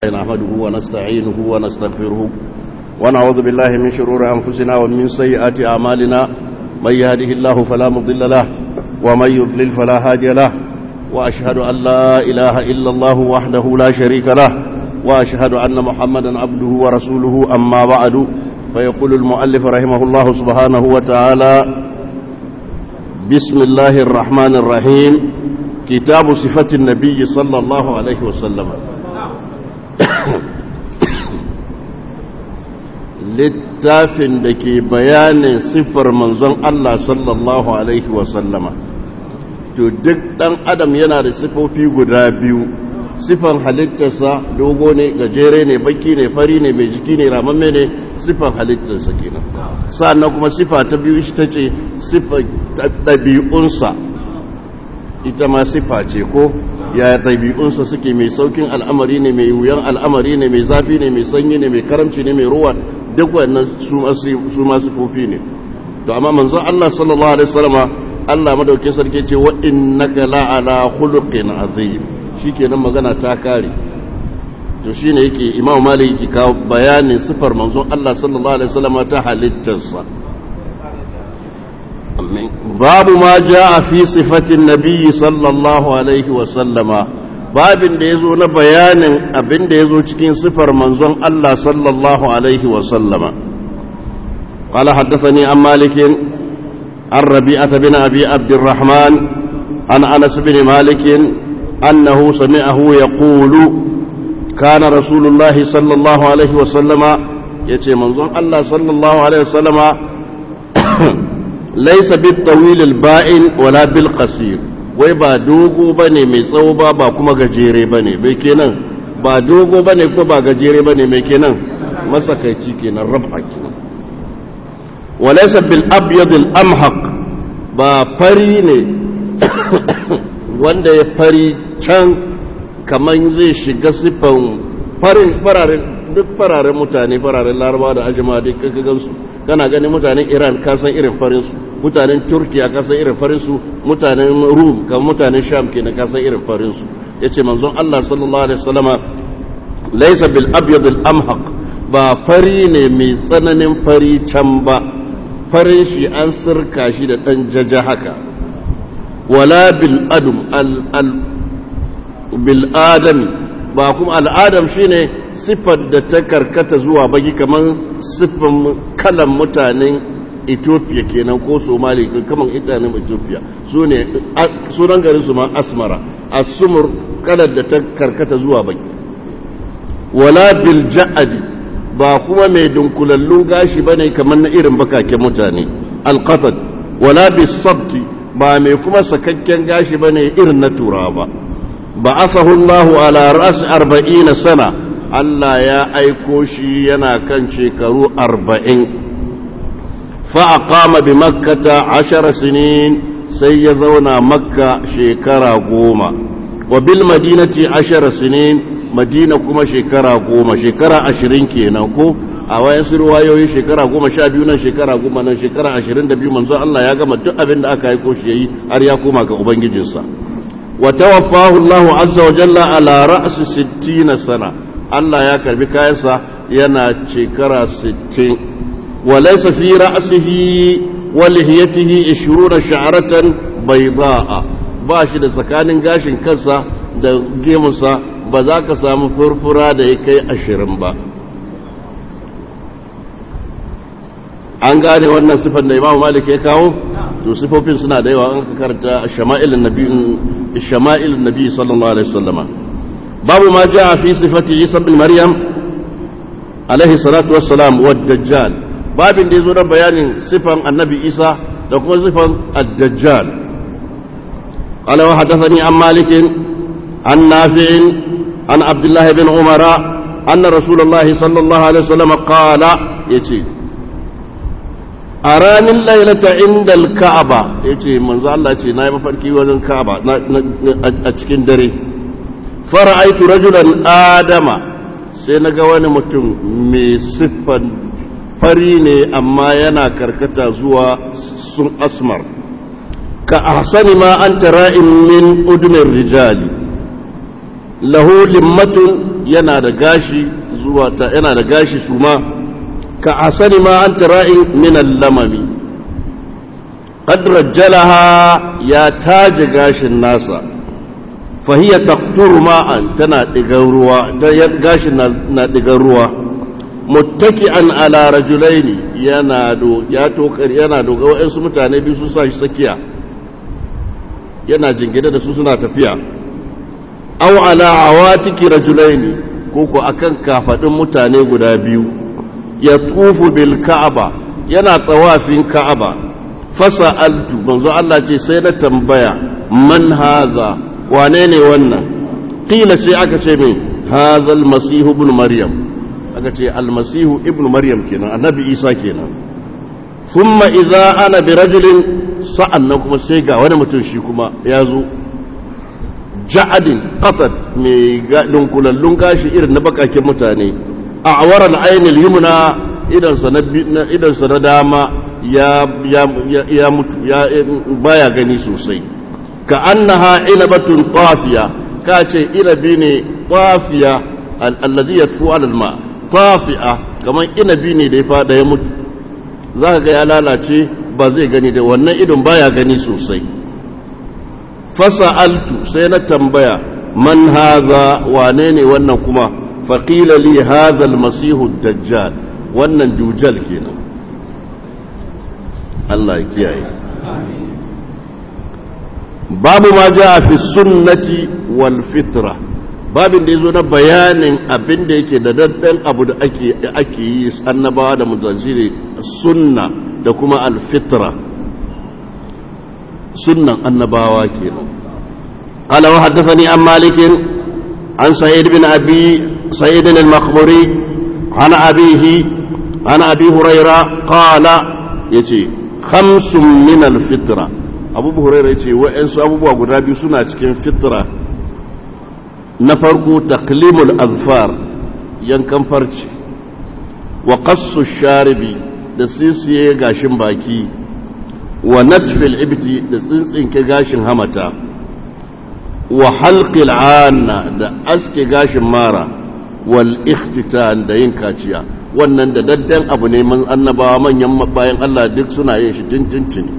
نحمده ونستعينه ونستغفره ونعوذ بالله من شرور أنفسنا ومن سيئات أعمالنا من يهده الله فلا مضل له ومن يضلل فلا هادي له وأشهد أن لا إله إلا الله وحده لا شريك له وأشهد أن محمدا عبده ورسوله أما بعد فيقول المؤلف رحمه الله سبحانه وتعالى بسم الله الرحمن الرحيم كتاب صفة النبي صلى الله عليه وسلم littafin da ke bayanin siffar manzon Allah sallallahu alaihi wasallama to duk dan adam yana da sifofi guda biyu siffan halittarsa dogo ne gajere ne baki ne fari ne mai jiki ne ramamme ne siffan halittarsa kenan sannan kuma siffa ta biyu shi tace siffar ɗabi'unsa ita ma siffa ce ko yaya ɗabi'unsa suke mai saukin al'amari ne mai wuyan al'amari ne mai zafi ne mai sanyi ne mai karamci ne mai ruwa duk wannan su ma sifofi ne to amma manzon Allah sallallahu alaihi wasallama Allah madaukakin sarki ce wa innaka la'ala khuluqin azim shikenan magana ta kare to shine yake Imam Malik yake kawo bayanin sifar manzon Allah sallallahu alaihi wasallama ta halittarsa babu ma jaa fi sifatin nabiy sallallahu alaihi wasallama babin da yazo na bayanin abin da yazo cikin sifar manzon Allah sallallahu alaihi wasallama qala haddathani an malik an rabi'ah bin abi abdurrahman an anas bin malik annahu sami'ahu yaqulu kana rasulullah sallallahu alaihi wasallama yace manzon Allah sallallahu alaihi wasallama laysa bit-tawil al-ba'in wala bil-qasir wai ba dogo bane mai tsawo ba kuma gajere bane bai kenan ba dogo bane ko ba gajere bane mai kenan masakaici kenan rab'a kenan walaysa bil abyad al amhaq ba fari ne wanda ya fari can kaman zai shiga sifan fararen duk fararen mutane fararen larabawa da ajama duk kaga gansu kana ganin mutanen Iran ka san irin farin su mutanen Turkiya ka san irin farin su mutanen Rum ka mutanen Sham kenan ka san irin farin su yace manzon Allah sallallahu alaihi wasallama laysa bil abyad al amhaq ba fari ne mai tsananin fari can ba farin shi an sirka shi da dan jaja haka wala bil adum al bil adam ba kuma al adam shine siffar da ta karkata zuwa baki kamar siffar kalan mutanen Ethiopia kenan ko Somali kamar mutanen Ethiopia sunan garin su ma asmara as-sumur kalar da ta karkata zuwa baki wala bil ja'adi ba kuma mai dunkulallun gashi bane kamar na irin bakaken mutane al-qatad wala bis sabti ba mai kuma sakakken gashi bane irin na turawa ba ba'athahu Allahu ala ra's 40 sana Allah ya aiko shi yana kan shekaru 40 fa'aqama bi makkata 10 sinin sai ya zauna makka shekara 10 wa bil madinati 10 sinin madina kuma shekara 10 shekara 20 kenan ko a wayan surwayoyi shekara 12 nan shekara 10 nan shekara 22 manzo Allah ya gama duk abin da aka aiko shi yayi har ya koma ga ubangijinsa wa tawaffahu Allahu azza wa jalla ala ra's 60 sana Allah ya karbi kayansa yana shekara 60 walaysa fi ra'sihi wa lihiyatihi 20 sha'ratan bayda'a ba shi da tsakanin gashin kansa da gemunsa ba za ka samu furfura da ya kai 20 ba an gane wannan sifar da Imam Malik ya kawo to sifofin suna da yawa an karanta shama'ilun nabi sallallahu alaihi wasallama باب ما جاء في صفة عيسى بن مريم عليه الصلاة والسلام والدجال باب يزور بيان صفة النبي عيسى لكم صفة الدجال قال وحدثني عن مالك عن نافع عن عبد الله بن عمر أن رسول الله صلى الله عليه وسلم قال يتي أراني الليلة عند الكعبة يتي منذ الله يتي نايم فركي وزن الكعبة أتشكين دري fara'aitu rajulan adama sai naga wani mutum mai siffan fari ne amma yana karkata zuwa sun asmar ka ahsani ma anta ra'in min udunir rijali lahu limmatun yana da gashi zuwa ta yana da gashi suma ka asani ma anta ra'in min al-lamami qad rajjalaha ya taje gashin nasa fa hiya taqturu ma'an tana digar ruwa gashin na digar ruwa muttaki'an ala rajulaini yana doga wa'ansu mutane biyu sun sa shi tsakiya yana jingine da su suna tafiya aw ala awatiki rajulaini koko akan kafadin mutane guda biyu ya tufu bil ka'aba yana tsawafin ka'aba fasa'altu manzo Allah ce sai na tambaya man haza wane ne wannan qila sai aka ce min haza al-masih ibn maryam aka ce al-masih ibn maryam kenan annabi isa kenan thumma idza ana bi rajulin sa'annan kuma sai ga wani mutum shi kuma ya zo ja'adin qatad mai dunkulallun gashi irin na bakakin mutane a'war al-ayn al-yumna idan sa na dama ya mutu baya gani sosai ka annaha ilabatun tafiya ka ce ilabi ne tafiya alladhi yatfu ala al-ma tafi'a kaman inabi ne da ya fada ya mutu zaka ga ya lalace ba zai gani da wannan idon baya gani sosai fasa'altu sai na tambaya man hadha wane ne wannan kuma faqila li hadha al-masihu ad-dajjal wannan dujal kenan Allah ya kiyaye babu ma jaa fi sunnati wal fitra babin da yazo na bayanin abin da yake da daddan abu da ake yi annabawa da mutanzili sunna da kuma al fitra sunnan annabawa kenan qala wa haddathani an malik an sa'id bin abi sa'id al-maqburi an abihi an abi hurayra qala yace khamsun min al-fitra abu hurayra yace wa'ansu abubuwa guda biyu suna cikin fitra na farko taqlimul azfar yankan farci wa qassu sharibi da sisiye gashin baki wa natfil ibti da tsintsinke gashin hamata wa halqil anna da aske gashin mara wal ikhtitan da yin kaciya wannan da daddan abu ne man annabawa manyan bayan Allah duk suna yin shi tintin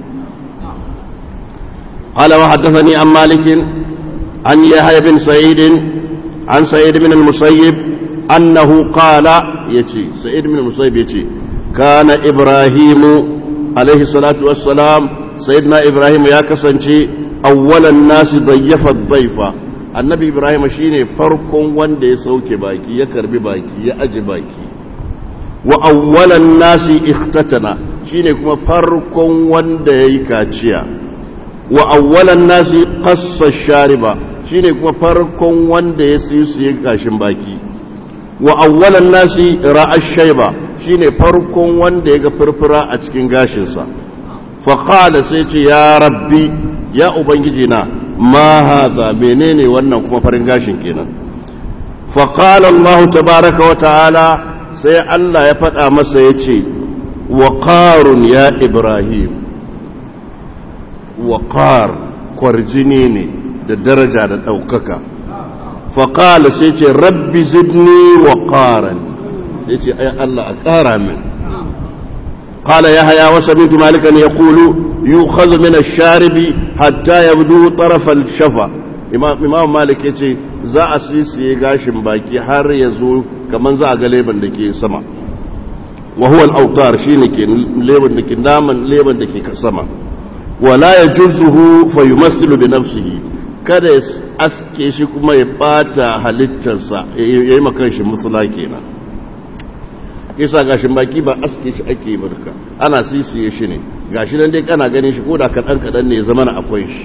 qala wa haddathani an malik an yahya bin sa'id an sa'id bin al-musayyib annahu qala yace sa'id bin al-musayyib yace kana ibrahimu alaihi salatu wassalam sayyidina ibrahim ya kasance awwalan nasi dayyafa dhaifa annabi ibrahim shine farkon wanda ya sauke baki ya karbi baki ya aje baki wa awwalan nasi ikhtatana shine kuma farkon wanda yayi kaciya wa awwalan nasi qassa shariba shine kuma farkon wanda ya siye gashin baki wa awwalan nasi ra'a shayba shine farkon wanda ya ga furfura a cikin gashinsa fa qala sai ce ya rabbi ya ubangiji na ma hadha menene wannan kuma farin gashin kenan fa qala Allah tabaaraka wa ta'ala sai Allah ya faɗa masa yace waqarun ya ibrahim waqar kwarjini ne da daraja da daukaka fa qala sai ce rabbi zidni waqaran yace ay Allah a ƙara min qala yahya wa sami'tu malikan yaqulu yu'khadhu min ash-sharibi hatta yabdu taraf al-shafa imam malik yace za a sisiye gashin baki har yazo kaman za a ga leban da ke sama wa huwa al-awtar shine ke leban da ke naman leban da ke sama wala yajuzuhu fayumathilu bi nafsihi kada ya aske shi kuma ya bata halittarsa yayi maka shi musula kenan kisa gashin baki ba aske shi ake barka ana sisiye shi ne gashi nan dai kana ganin shi koda kadan ne zaman akwai shi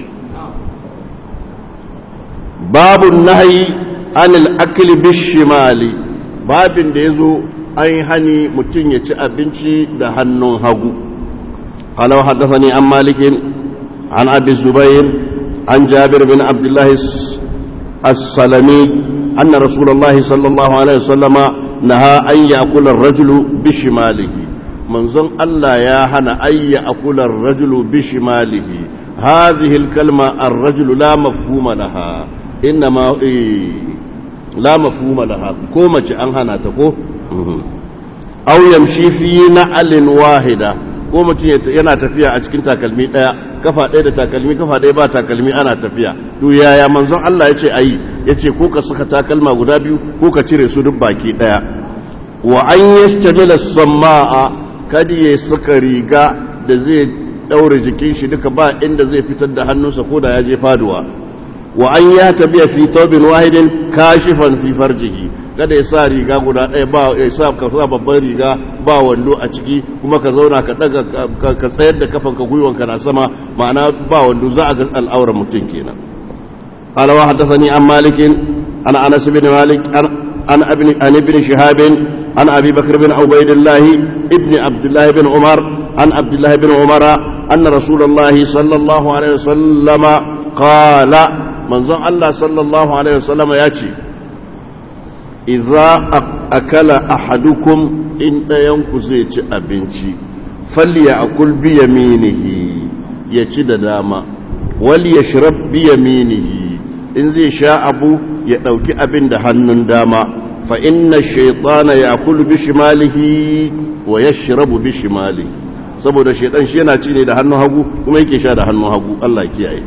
babu nahyi anil akli bishimali babin da yazo ai hani mutun ya ci abinci da hannun hagu qala hadathani an malik an abi zubair an jabir bin abdullah as-salami anna rasulullahi sallallahu alaihi wasallama naha an ya'kula ar-rajulu bishimalihi manzon Allah ya hana ayya akula ar-rajulu bishimalihi hadhihi al-kalma ar-rajulu la mafhuma laha inma la mafhuma laha ko mace an hana ta ko aw yamshi fi na'alin wahida ko mutum yana tafiya a cikin takalmi daya kafa daya da takalmi kafa daya ba takalmi ana tafiya to yaya manzon Allah yace ayi yace ko ka saka takalma guda biyu ko ka cire su duk baki daya wa an yastamila as-samaa kadi ya saka riga da zai daure jikin shi duka ba inda zai fitar da hannunsa ko da ya je faduwa wa an ya tabiya fi thawbin wahidin kashifan fi farjihi kada ya sa riga guda ɗaya ba ya sa ka sa babban riga ba wando a ciki kuma ka zauna ka daga ka tsayar da kafanka gwiwanka na sama ma'ana ba wando za a ga al'auran mutum kenan qala wa hadathani an malik an anas bin malik an ibn shihab an abi bakr bin ubaydillah ibn abdullah bin umar an abdullah bin umara anna rasulullah sallallahu alaihi wasallam qala manzon Allah sallallahu alaihi wasallam ya ce idza akala ahadukum in dayanku zai ci abinci falyakul bi yaminihi ya ci da dama wal yashrab bi yaminihi in zai sha abu ya dauki abin da hannun dama fa inna shaytana yakulu bi shimalihi wa yashrabu bi shimalihi saboda shaytan shi yana ci ne da hannun hagu kuma yake sha da hannun hagu Allah ya kiyaye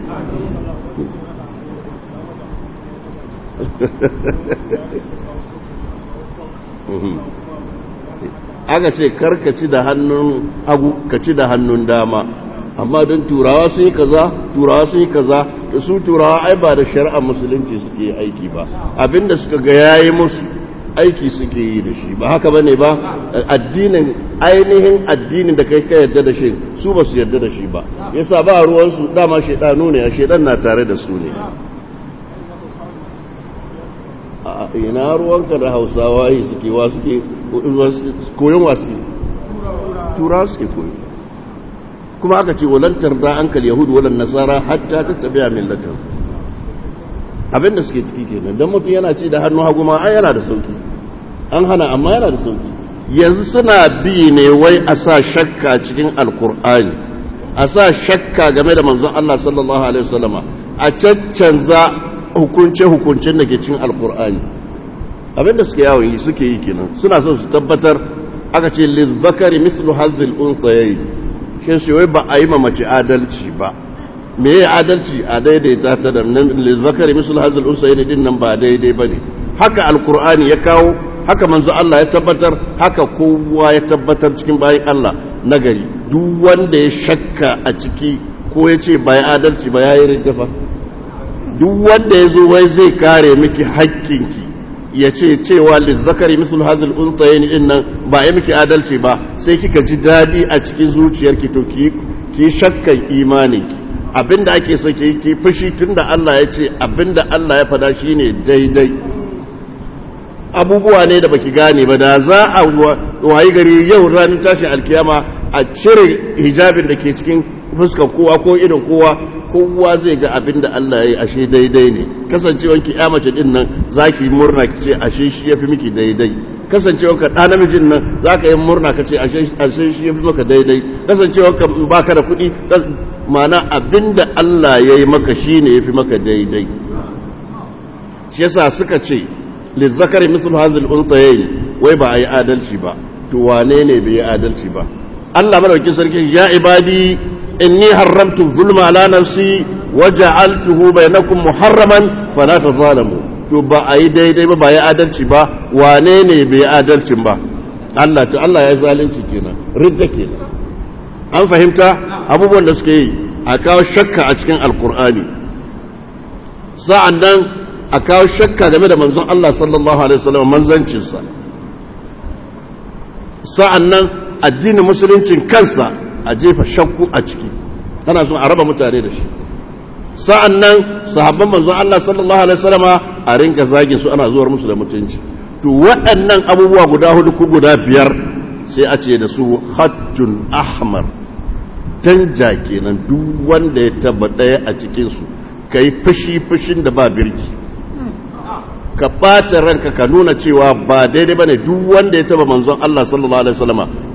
aka ce karkaci da hannun hagu kaci da hannun dama amma don turawa sun yi kaza da su turawa ai ba da shari'ar musulunci suke yi aiki ba abinda suka ga yayi musu aiki suke yi da shi ba haka bane ba ainihin addinin da kai ka yarda da shi su ba su yarda da shi ba yasa ba ruwansu dama shedanu ne shedan na tare da su ne ina ruwanka da hausawa yi suke wa suke koyon wa suke tura suke koyo kuma aka ce walantar da an kal yahudu walan nasara hatta ta tabiya millatar abinda suke ciki kenan don mutum yana ci da hannu hagu ma ai yana da sauki an hana amma yana da sauki yanzu suna bi ne wai a sa shakka cikin alkur'ani a sa shakka game da manzon Allah sallallahu alaihi wasallama a caccanza hukunce-hukuncen da ke cin alkur'ani abinda suke yawon yi suke yi kenan suna son su tabbatar aka ce lizzakari mislu hazil unsayayi shi wai ba a yi mace adalci ba me ya adalci a daidaita ta da lizzakari mislu hazil unsayayi din nan ba daidai ba ne haka alkur'ani ya kawo haka manzo Allah ya tabbatar haka kowa ya tabbatar cikin bayan Allah nagari duk wanda ya shakka a ciki ko ya ce ba ya adalci ba ya yi riddafa duk wanda ya zo wai zai kare miki haƙƙinki ya ce cewa lizzakari misul hazil unsayaini din nan ba ya miki adalci ba sai kika ji dadi a cikin zuciyarki to ki shakkan imaninki abinda ake so ki fushi tunda Allah ya ce abinda Allah ya fada shine daidai abubuwa ne da baki gane ba da za a wayi gari yau ranar tashin alkiyama a cire hijabin da ke cikin fuskar kowa ko idon kowa zai ga abin da Allah ya yi ashe daidai ne kasancewanki ya mace din nan za ki murna ki ce ashe shi ya fi miki daidai kasancewanka ɗa namijin nan za ka yi murna ka ce ashe shi ya fi maka daidai kasancewanka ba ka da kuɗi mana abin da Allah ya yi maka shi ne ya fi maka daidai shi yasa suka ce lizzakari misal hazil unsayayn wai ba a yi adalci ba to wane ne bai yi adalci ba Allah madaukakin sarki ya ibadi إني حرمت الظلم على نفسي وجعلته بينكم محرما فلا تظالموا to ba a yi daidai ba ya adalci ba wane ne bai adalci ba Allah ya zalunci kenan ridda kenan an fahimta abubuwan da suke yi a kawo shakka a cikin alkur'ani sa'an nan a kawo shakka game da manzon Allah sallallahu alaihi wasallam manzancinsa sa'an nan addinin musuluncin kansa a jefa shakku a ciki ana son a raba mutane da shi sa'an nan sahabban manzon Allah sallallahu alaihi wasallama a rinka zage su ana zuwar musu da mutunci to waɗannan abubuwa guda hudu ko guda biyar sai a ce da su hattun ahmar danja kenan duk wanda ya taba ɗaya a cikin su kai fushin da ba birki ka ɓata ranka ka nuna cewa ba daidai bane duk wanda ya taba manzon Allah sallallahu alaihi wasallama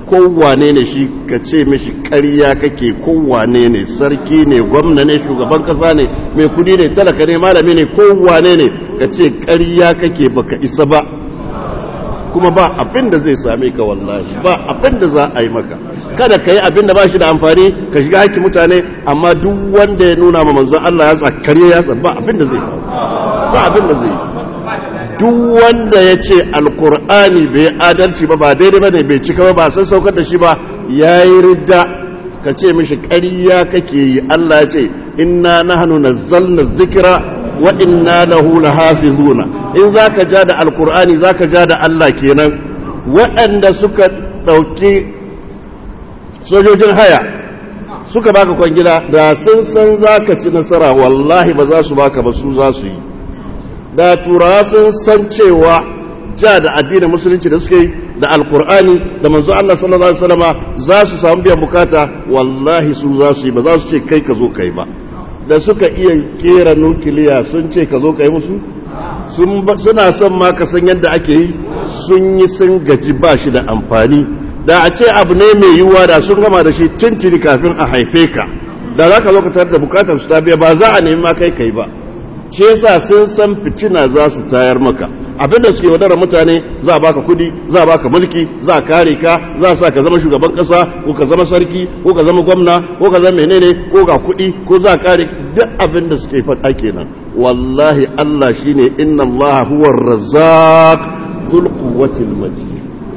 kowane ne shi ka ce mishi ƙarya kake, kowane ne, sarki ne, gwamna ne, shugaban kasa ne, mai kudi ne, talaka ne, malami ne, kowane ne ka ce ƙarya kake baka isa ba, kuma ba abin da zai same ka, wallahi ba abin da za a yi maka. Kada ka yi abin da ba shi da amfani ka shiga haƙƙin mutane, amma duk wanda ya nuna ma manzon Allah ya tsakare ya ba abin da zai ba abin da zai yi. Duk wanda ya ce alkur'ani bai adalci ba daidai ba ne, bai cika ba san saukar da shi ba, ya yi ridda. Ka ce mishi ƙarya kake yi. Allah ya ce inna nahnu nazzalna dhikra wa inna lahu lahafizuna. In zaka ja da alkur'ani zaka ja da Allah kenan. Waɗanda suka ɗauki sojojin haya suka baka kwangila, da sun san zaka ci nasara wallahi ba za su baka ba, su za su yi. Da turawa sun san cewa ja da addinin musulunci da suke yi da alkur'ani da manzo Allah sallallahu alaihi wasallama za su samu biyan bukata, wallahi su za su yi, ba za su ce kai ka zo kai ba. Da suka iya kera nukiliya sun ce ka zo kai musu, suna son ma ka san yadda ake yi, sun yi sun gaji ba shi da amfani. Da a ce abu ne mai yiwuwa da sun gama da shi tuntuni kafin a haife ka, da za ka zo ka tarar da bukatar su ta biya, ba za a nemi ma kai ba. Shi yasa sun san fitina za su tayar maka. Abinda suke wadara mutane, za a baka kudi, za a baka mulki, za a kare ka, za a sa ka zama shugaban kasa, ko ka zama sarki, ko ka zama gwamna, ko ka zama menene, ko ga kudi, ko za a kare. Duk abinda suke faɗa kenan. Wallahi Allah shine inna Allah huwa ar-razzaq dhul quwwatil matin.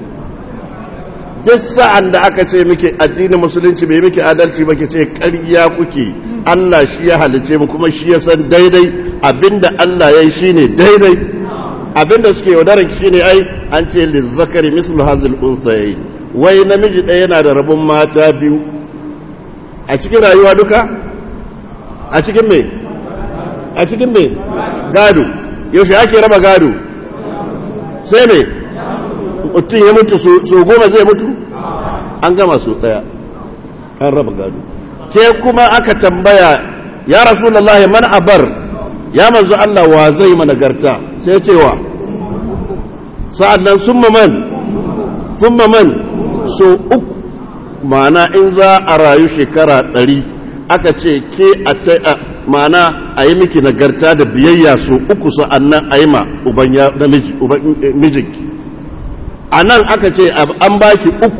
Duk sa'an da aka ce miki addinin musulunci bai miki adalci ba, ke ce ƙarya kuke. Allah shi ya halice mu, kuma shi ya san daidai. Abinda Allah ya yi shine daidai. Abinda suke yaudarar shi ne ai an ce lizzakari mislu hazil unsayayi, wai namiji ɗaya yana da rabon mata biyu a cikin rayuwa duka. A cikin me? A cikin me? Gado. Yaushe ake raba gado? Sai me? Mutum ya mutu so 10 zai mutu? An gama so ɗaya, an raba gado. Ke kuma aka tambaya, ya Rasulullahi man abar, ya manzo Allah wa zai mana garta? Sai cewa sa'an nan summa man so 3. Ma'ana in za a rayu shekara 100 aka ce ke ma'ana a yi miki nagarta da biyayya so 3, sa'an nan a yi ma uban mijinki. A nan aka ce an baki 3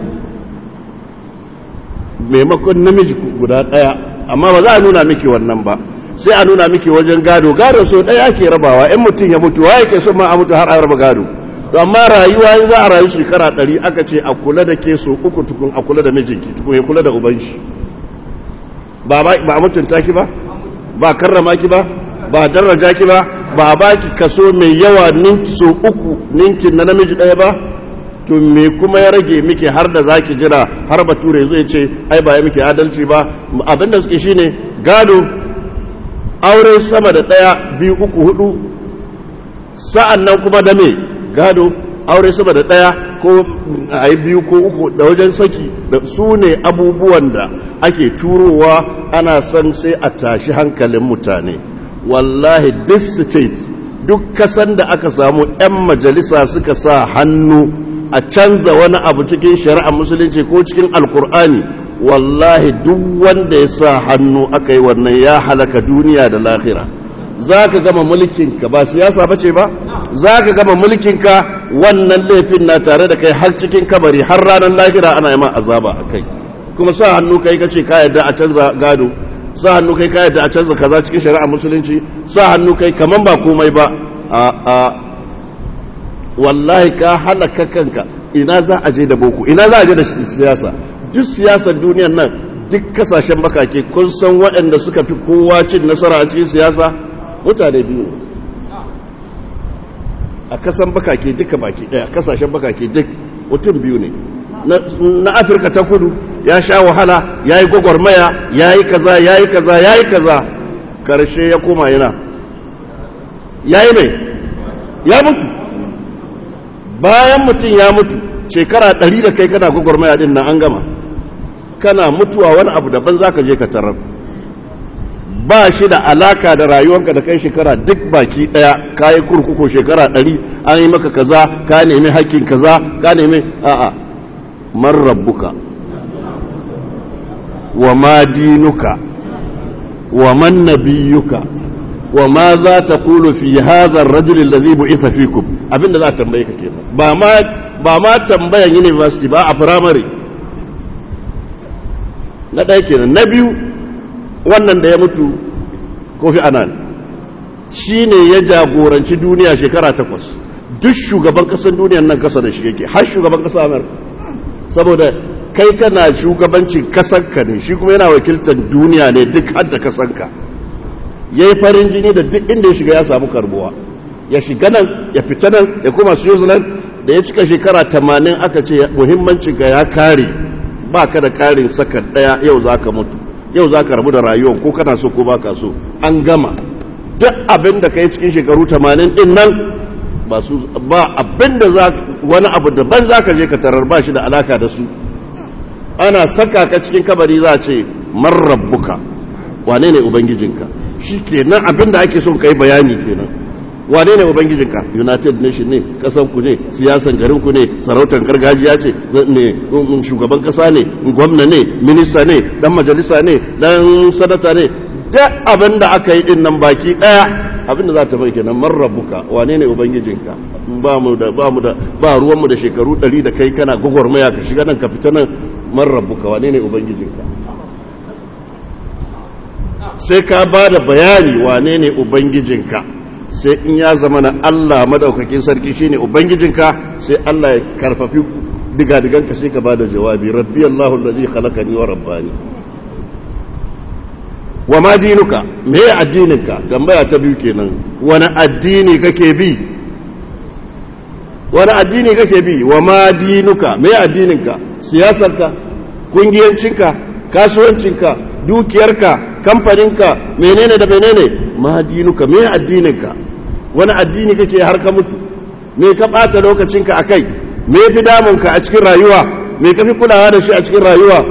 maimakon namiji guda 1, amma ba za a nuna miki wannan ba, sai a nuna miki wajen gado. Gado so 1 ake rabawa. In mutum ya mutu, waye ke son ma a mutu har a raba gado? To amma rayuwa in za a rayu shekara 100 aka ce a kula da ke so 3 tukun, a kula da mijinki tukun, ya kula da uban shi. Ba a mutunta ki ba, ba karrama ki ba, ba daraja ki ba, ba baki kaso mai yawa ninki so 3 ninkin na namiji 1 ba. To me kuma ya rage miki har da zaki jira har bature zai ce ai ba ya miki adalci ba? Abinda suke shine gado, aure sama da 1, 2, 3, 4. Sa'an nan kuma da me? Gado, aure sama da 1 ko ai 2 ko 3 da wajen saki, da su ne abubuwan da ake turowa ana san sai a tashi hankalin mutane. Wallahi this state, duk kasan da aka samu 'yan majalisa suka sa hannu a canza wani abu cikin shari'ar musulunci ko cikin alkur'ani, wallahi duk wanda ya sa hannu aka yi wannan ya halaka duniya da lahira. Za ka gama mulkinka, ba siyasa ba ce ba, za ka gama mulkinka wannan laifin na tare da kai har cikin kabari, har ranar lahira ana yi ma azaba a kai. Kuma sa hannu kai ka ce ka yadda a canza gado, sa hannu kai ka yadda a canza kaza cikin shari'ar musulunci, sa hannu kai kaman ba komai ba. Wallahi ka halaka kanka. Ina za a je da boko, ina za a je da siyasa? Duk siyasar duniyar nan, duk kasashen bakake kun san waɗanda suka fi kowa cin nasara a cikin siyasa? Mutane biyu ne a kasan bakake duka baki ɗaya, kasashen bakake duk mutum biyu ne. Na Afirka ta kudu ya sha wahala, ya yi gwagwarmaya, ya yi kaza, ya yi kaza, ya yi kaza, karshe ya koma yana ya yi mai, ya mutu. Bayan mutum ya mutu shekara 100 da kai kana gwagwarmaya din nan an gama, kana mutuwa wani abu daban za ka je ka tarar, ba shi da alaka da rayuwanka da kai shekara duk baki daya. Ka yi kurkuku shekara 100, an yi maka kaza, ka nemi hakkin kaza, ka nemi a'a. man rabbuka wa ma dinuka wa man nabiyuka wa ma za ta kulu fi hadha ar-rajul alladhi bu'itha fikum abinda za ta tambaye ka kenan ba ma tambayan university ba a primary na ɗaya kenan. Na biyu wannan da ya mutu Kofi Annan shi ne ya jagoranci duniya shekara 8 duk shugaban ƙasar duniyar nan kasa da shi yake har shugaban ƙasar Amurka saboda kai kana shugabancin ƙasarka ne shi kuma yana wakiltar duniya ne duk har da ƙasarka ya yi farin jini da duk inda ya shiga ya samu karbuwa ya shiga nan ya fita nan ya koma Switzerland da ya cika shekara 80 aka ce muhimmancinka ya kare ba ka da karin sakan ɗaya yau za ka mutu yau za ka rabu da rayuwar ko kana so ko ba ka so an gama duk abin da ka yi cikin shekaru 80 ɗin nan ba abin da wani abu daban za ka je ka tarar ba shi da alaka da su ana saka ka cikin kabari za a ce man rabbuka wane ne ubangijinka shi kenan abin da ake son ka yi bayani kenan wane ne ubangijinka united nation ne kasanku ne siyasan garinku ne sarautar gargajiya ce ne shugaban kasa ne gwamna ne minista ne dan majalisa ne dan sanata ne duk abin da aka yi din nan baki daya abin da za ta bai kenan man rabbuka wane ne ubangijinka ba ruwanmu da shekaru 100 da kai kana gwagwarmaya ka shiga nan ka fita nan man rabbuka wane ne ubangijinka sai ka ba da bayani wane ne ubangijinka sai in ya zama na Allah madaukakin sarki shine ubangijinka sai Allah ya karfafi digadiganka sai ka bada jawabi rabbi Allahu allazi khalaqani wa rabbani wa ma dinuka me addininka tambaya ta biyu kenan wani addini kake bi wa ma dinuka me addininka siyasarka kungiyancinka kasuwancinka dukiyarka kamfaninka menene da menene ma dinuka me addininka wani addini kake har ka mutu me ka bata lokacinka akai me fi damunka a cikin rayuwa me ka fi kulawa da shi a cikin rayuwa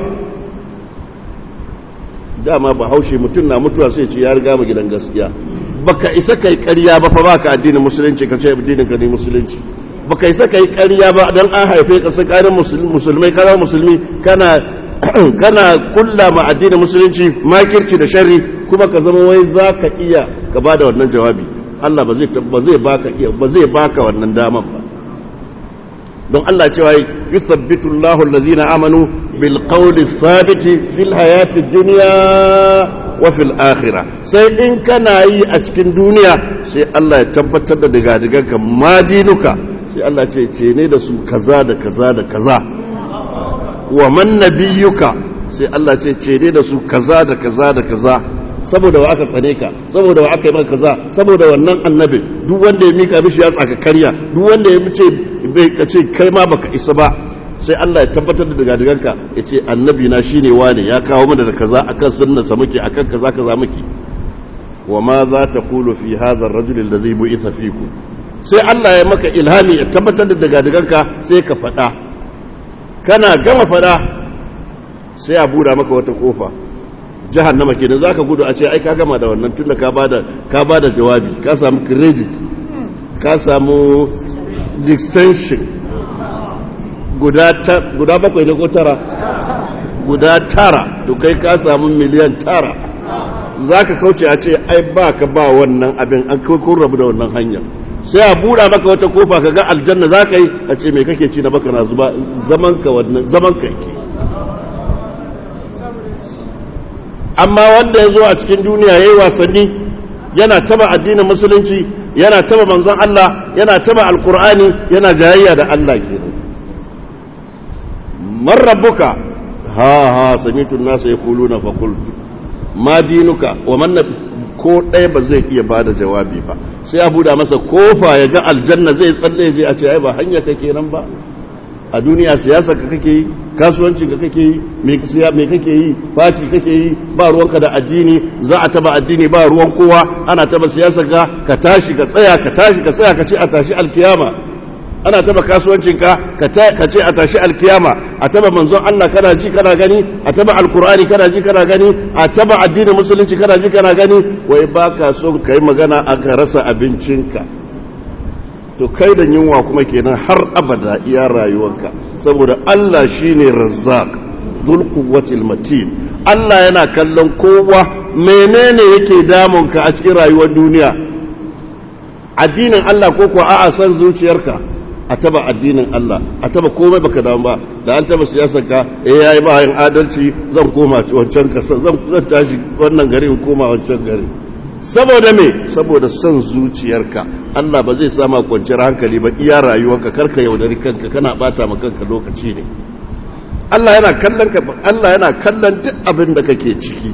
dama ba haushe mutum na mutuwa sai ce ya riga mu gidan gaskiya baka isa kai ƙarya ba fa baka addinin musulunci ka ce addinin ka ne musulunci baka isa kai ƙarya ba dan an haife ka tsakanin musulmai kana musulmi kana kulla ma addinin musulunci makirci da sharri kuma ka zama wai zaka iya ka bada wannan jawabi Allah ba zai baka wannan daman ba don Allah cewa yusabbitu Allahu allazina amanu bil qawli thabiti fil hayati dunya wa fil akhirah sai in kana yi a cikin duniya sai Allah ya tabbatar da digadiganka madinuka sai Allah ce ne da su kaza da kaza da kaza wa man nabiyuka sai Allah ce ne da su kaza da kaza da kaza saboda wa aka tsane ka saboda wa aka yi maka kaza saboda wannan annabi duk wanda ya mika mishi ya tsaka karya duk wanda ya ce bai kace kai ma baka isa ba sai Allah ya tabbatar da digadiganka ya ce annabi na shine wane ya kawo mana da kaza akan sunnarsa muke akan kaza muke wa ma za ta kulu fi hadha ar-rajul alladhi bu'itha fikum sai Allah ya maka ilhami ya tabbatar da digadiganka sai ka fada kana gama fada sai a buɗa maka wata kofa jahannama kenan zaka gudu a ce ai ka gama da wannan tunda ka bada jawabi ka samu credit ka samu distinction guda bakwai ne ko tara guda tara to kai ka samu miliyan 9 zaka kauce a ce ai baka ba wannan abin an kun rabu da wannan hanyar sai a buɗa maka wata kofa kaga aljanna zaka yi a ce me kake ci na baka na zuba zaman ka yake amma wanda ya zo a cikin duniya ya yi wasanni yana taba addinin musulunci yana taba manzon Allah yana taba alkur'ani yana jayayya da Allah kenan man rabbuka ha sami'tu an-nas yaquluna fa qultu ma dinuka wa man ko ɗaya ba zai iya bada jawabi ba sai a buɗa masa kofa ya ga aljanna zai tsalle zai a ce ai ba hanya kake nan ba a duniya siyasa ka kake yi kasuwanci ka kake yi me kake yi fati kake yi ba ruwanka da addini za a taba addini ba ruwan kowa ana taba siyasa ka tashi ka tsaya ka ce a tashi alkiyama ana taba kasuwancin ka ce a tashi alkiyama a taba manzon Allah kana ji kana gani a taba alkur'ani kana ji kana gani a taba addinin musulunci kana ji kana gani wai baka so kai magana aka rasa abincinka to kai da yunwa kuma kenan har abada iya rayuwarka saboda Allah shine razzaq dhul quwwatil matin. Allah yana kallon kowa menene yake damunka a cikin rayuwar duniya, addinin Allah ko kuwa a'a san zuciyarka, a taba addinin Allah, a taba komai baka damu ba, da an taba siyasar ka yayi ba yin adalci zan koma wancan kasa zan tashi wannan gari in koma wancan gari. Saboda me? Saboda son zuciyarka. Allah ba zai sama kwanciyar hankali ba iya rayuwarka, karka yaudari kanka, kana bata ma kanka lokaci ne. Allah yana kallon ka, Allah yana kallon duk abin da kake ciki.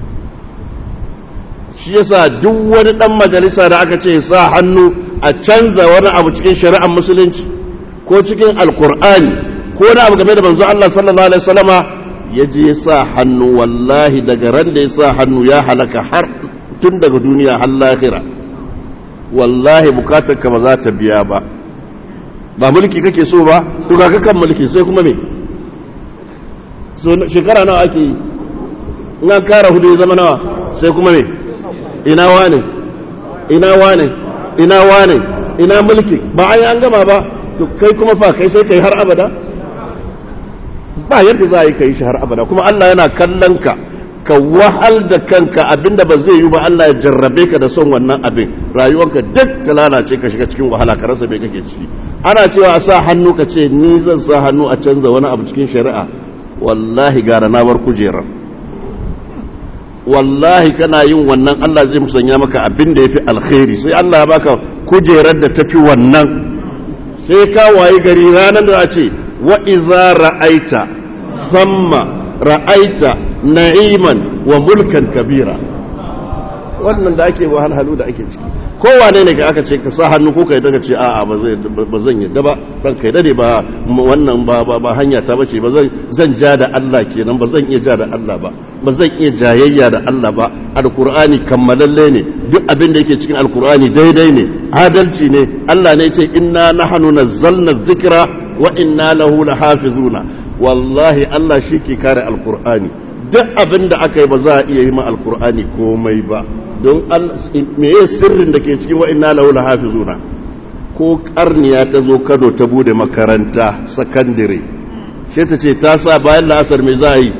Shi yasa duk wani dan majalisa da aka ce sa hannu a canza wani abu cikin shari'ar musulunci ko cikin alkur'ani ko wani abu game da manzo Allah sallallahu alaihi wasallama ya je sa hannu, wallahi daga ran da ya sa hannu ya halaka har tun daga duniya har lahira. Wallahi bukatar ka ba za ta biya ba. Ba mulki kake so ba, to ga kan mulki sai kuma me? So shekara nawa ake yi? In an kara hudu ya zama nawa? Sai kuma me? Ina wane? Ina wane? Ina wane? Ina mulki? Ba ai an gama ba, to kai kuma fa kai sai kai har abada? Ba yadda za a yi kai shi har abada, kuma Allah yana kallon ka ka wahal da kanka abinda ba zai yi ba. Allah ya jarrabe ka da son wannan abin, rayuwarka duk ta lalace, ka shiga cikin wahala, ka rasa me kake ciki. Ana cewa a sa hannu, ka ce ni zan sa hannu a canza wani abu cikin shari'a, wallahi gara na bar kujerar. Wallahi kana yin wannan Allah zai musanya maka abin da yafi alkhairi, sai Allah ya baka kujerar da tafi wannan. Sai ka wayi gari ranar da a ce wa iza ra'aita samma ra'aita na'iman wa mulkan kabira. Wannan da ake wahalhalu da ake ciki, kowane ne ka aka ce ka sa hannu ko kai daga ce a'a ba zan yadda ba, ran kai dade ba, wannan ba hanya ta bace, ba zan ja da Allah kenan, ba zan iya ja da Allah ba zan iya jayayya da Allah ba. Alqur'ani kammalalle ne, duk abin da yake cikin alqur'ani daidai ne, adalci ne. Allah ne ya ce inna nahnu nazzalna dhikra wa inna lahu lahafizuna. Wallahi Allah shi ke kare alqur'ani. Duk abin da aka yi ba za a iya yi ma alqur'ani komai ba, don meye sirrin da ke cikin wa'inna lahu lahafizuna. Ko karniya ta zo Kano ta bude makaranta sakandire, sai ta ce ta sa bayan la'asar me za a yi?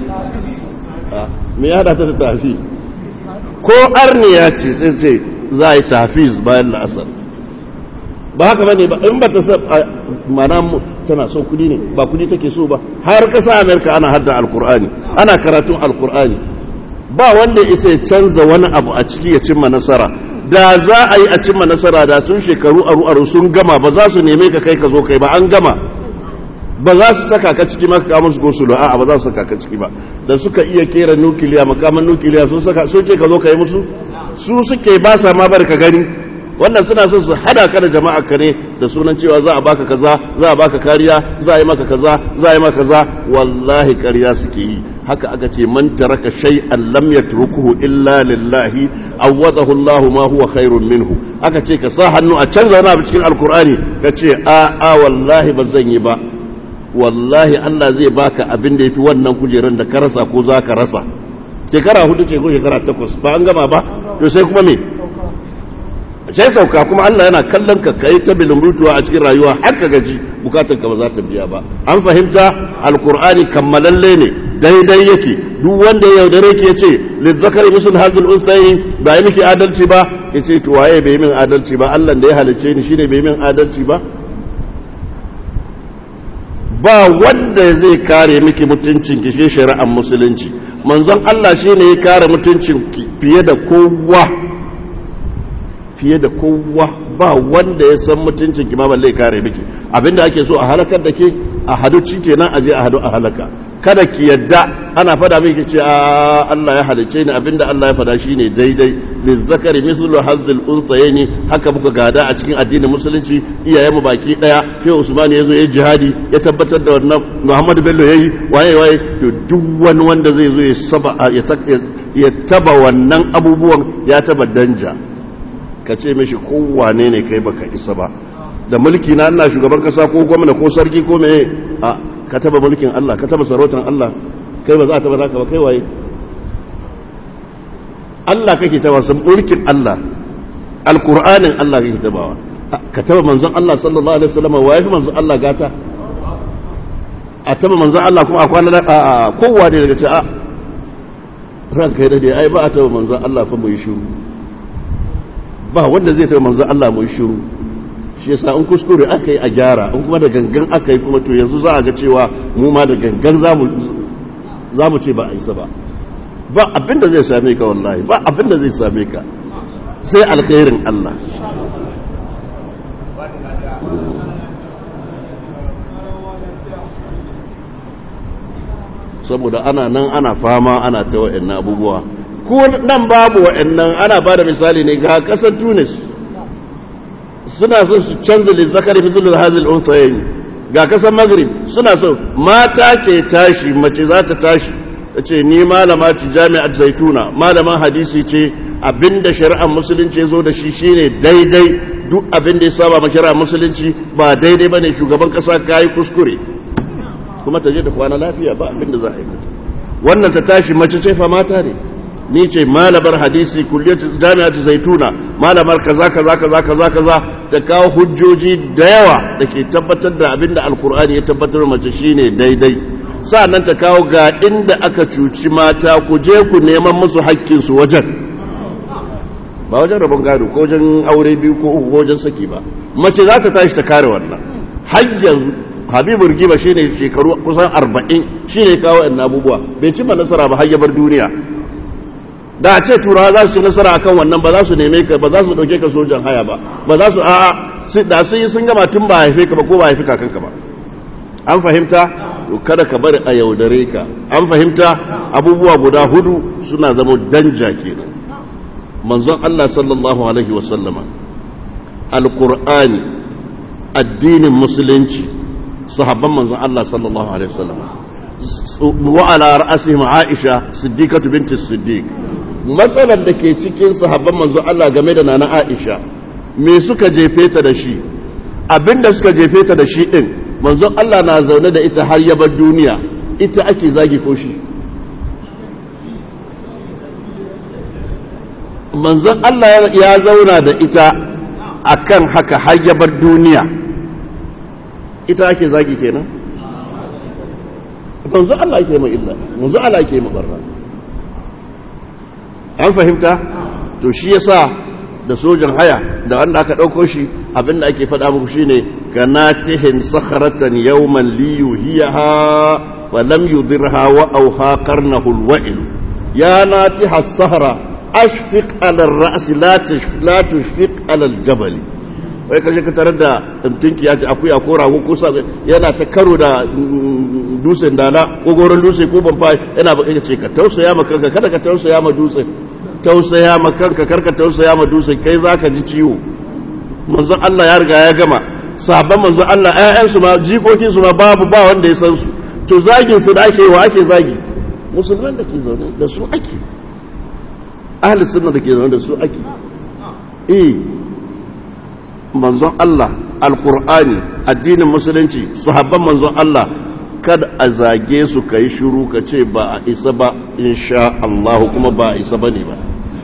Me ya hada ta da tafiz? Ko arniya ce sai ce za a yi tafiz bayan la'asar. Ba haka bane ba, in ba ta sa mana tana son kudi ne, ba kudi take so ba. Har kasa Amerika ana hadda alqur'ani, ana karatun alqur'ani, ba wanda isa ya canza wani abu a ciki ya cimma nasara. Da za a yi a cimma nasara da tun shekaru aru sun gama, ba za su neme ka kai ka zo kai ba, an gama. Ba za su saka ka ciki maka kamun su gosulo, a'a ba za su saka ka ciki ba. Da suka iya kera nukiliya, makaman nukiliya sun ce ka zo ka yi musu, su suke ba sa ma bar ka gani. Wannan suna son su hada ka da jama'a ka ne da sunan cewa za a baka kaza, za a baka kariya, za a yi maka kaza, za a yi maka kaza. Wallahi ƙarya suke yi. Haka aka ce man taraka shay'an lam yatrukuhu illa lillahi awadahu Allahu ma huwa khairun minhu. Aka ce ka sa hannu a canza wani abu cikin alkur'ani, ka ce a wallahi ba zan yi ba. Wallahi Allah zai baka abin da yafi wannan kujeran da ka rasa ko za ka rasa. Shekara 4 ce ko shekara 8 ba an gama ba, to sai kuma me? Sai sauka, kuma Allah yana kallon ka kai ta bilmutuwa a cikin rayuwa har ka gaji, bukatar ka ba za ta biya ba. An fahimta? Alqur'ani kammalalle ne, daidai yake. Duk wanda ya yaudare ki yace lizzakari misl hadhil unthayn, ba yi miki adalci ba, yace to waye bai min adalci ba? Allah da ya halice ni shine bai min adalci ba? Ba wanda zai kare miki mutuncin ki shi shari'ar musulunci. Manzon Allah shine ya kare mutuncin ki fiye da kowa, ba wanda ya san mutuncin ki ma balle kare miki. Abinda ake so a halakar da ke, a hadu kenan aje a hadu a halaka. Kada ki yadda ana fada miki ce Allah ya halice ni, abinda Allah ya fada shine daidai. Lizzakari mislu hazzil unsayni, haka muka gada a cikin addinin musulunci, iyayenmu baki daya. Sai Usman yazo yayi jihadi, ya tabbatar da wannan. Muhammad Bello yayi waye to duk wani wanda zai zo ya taba wannan abubuwan, ya taba danja. Ka ce mishi kowane ne kai baka isa ba. Da mulki na ina shugaban kasa ko gwamna ko sarki ko meye, ka taba mulkin Allah, ka taba sarautar Allah, kai ba za a taba zaka ba, kai waye? Allah kake taba, san mulkin Allah, alqur'anin Allah kake tabawa. Ka taba manzon Allah sallallahu alaihi wasallam, waye fi manzon Allah gata? a taba manzon Allah kuma a kwana a kowa ne daga ce a ranka ya dade ai ba a taba manzon Allah fa mu yi shiru ba wanda zai taba manzon Allah mu yi shiru shi yasa in kuskure aka yi a gyara in kuma da gangan aka yi kuma to yanzu za a ga cewa mu ma da gangan za mu ce ba a isa ba abinda zai same ka wallahi ba abinda zai same ka sai alkhairin Allah saboda ana nan ana fama ana ta wa'annan abubuwa ko nan babu wa'annan ana ba da misali ne ga kasar Tunis suna son su canza lizzakari misalul hazil unsayin ga kasar Maghrib suna son mata ke tashi mace za ta tashi ta ce ni malama ci jami'at zaituna malaman hadisi ce abinda shari'ar musulunci ya zo da shi shine daidai duk abinda ya saba ma shari'ar musulunci ba daidai bane shugaban kasa kai kuskure kuma ta je da kwana lafiya ba abinda za a yi wannan ta tashi mace ce fa mata ne ni ce malamar hadisi kulliyatu jami'at zaituna malamar kaza ta kawo hujjoji da yawa da ke tabbatar da abinda alkur'ani ya tabbatar mace shine daidai sa'annan ta kawo ga inda aka cuci mata ku je ku neman musu haƙƙin su wajen ba wajen rabon gado ko wajen aure biyu ko uku ko wajen saki ba mace za ta tashi ta kare wannan har yanzu Habibu Rigiba shine shekaru kusan 40 shine kawo annabi abubuwa bai ci nasara ba har ya bar duniya da a ce turawa za su ci nasara akan wannan ba za su neme ka ba za su dauke ka sojan haya ba za su a'a da sun gama tun ba haife ka ba ko ba haife kakanka ba an fahimta to kada ka bari a yaudare ka an fahimta abubuwa guda hudu suna zama danja kenan manzon Allah sallallahu alaihi wasallama alqur'ani addinin musulunci sahabban manzon Allah sallallahu alaihi wasallama wa ala ra'asihim Aisha siddiqatu binti siddiq matsalar da ke cikin sahabban manzon Allah game da nana Aisha me suka jefe ta da shi abinda suka jefe ta da shi din manzon Allah na zaune da ita har ya bar duniya ita ake zagi ko shi manzon Allah ya zauna da ita akan haka har ya bar duniya ita ake zagi kenan manzon Allah yake mai illa manzon Allah yake mai barra an fahimta to shi yasa da sojan haya da wanda aka dauko shi abinda ake faɗa muku shine kanatihin sakharatan yawman liyuhiha wa lam yudirha wa awha qarnahu alwa'il ya natiha as-sahra ashfiq ala ar-ra's la tushfiq ala al-jabal wai kaje ka tarar da tinki ya ce akuya ko rago ko sa yana ta karo da dutsen dala ko goron dutse ko banfa yana baka ce ka tausaya maka kada ka tausaya ma dutse tausaya ma kanka karka tausaya ma dutse kai zaka ji ciwo manzon Allah ya riga ya gama sahabban manzon Allah ƴaƴan su ma jikokin su ma babu ba wanda ya san su to zagin su da ake yi wa ake zagi musulman da ke zaune da su ake ahli sunna da ke zaune da su ake manzon Allah alqur'ani addinin musulunci sahabban manzon Allah kada a zage su kai shiru ka ce ba a isa ba insha Allah kuma ba a isa bane ba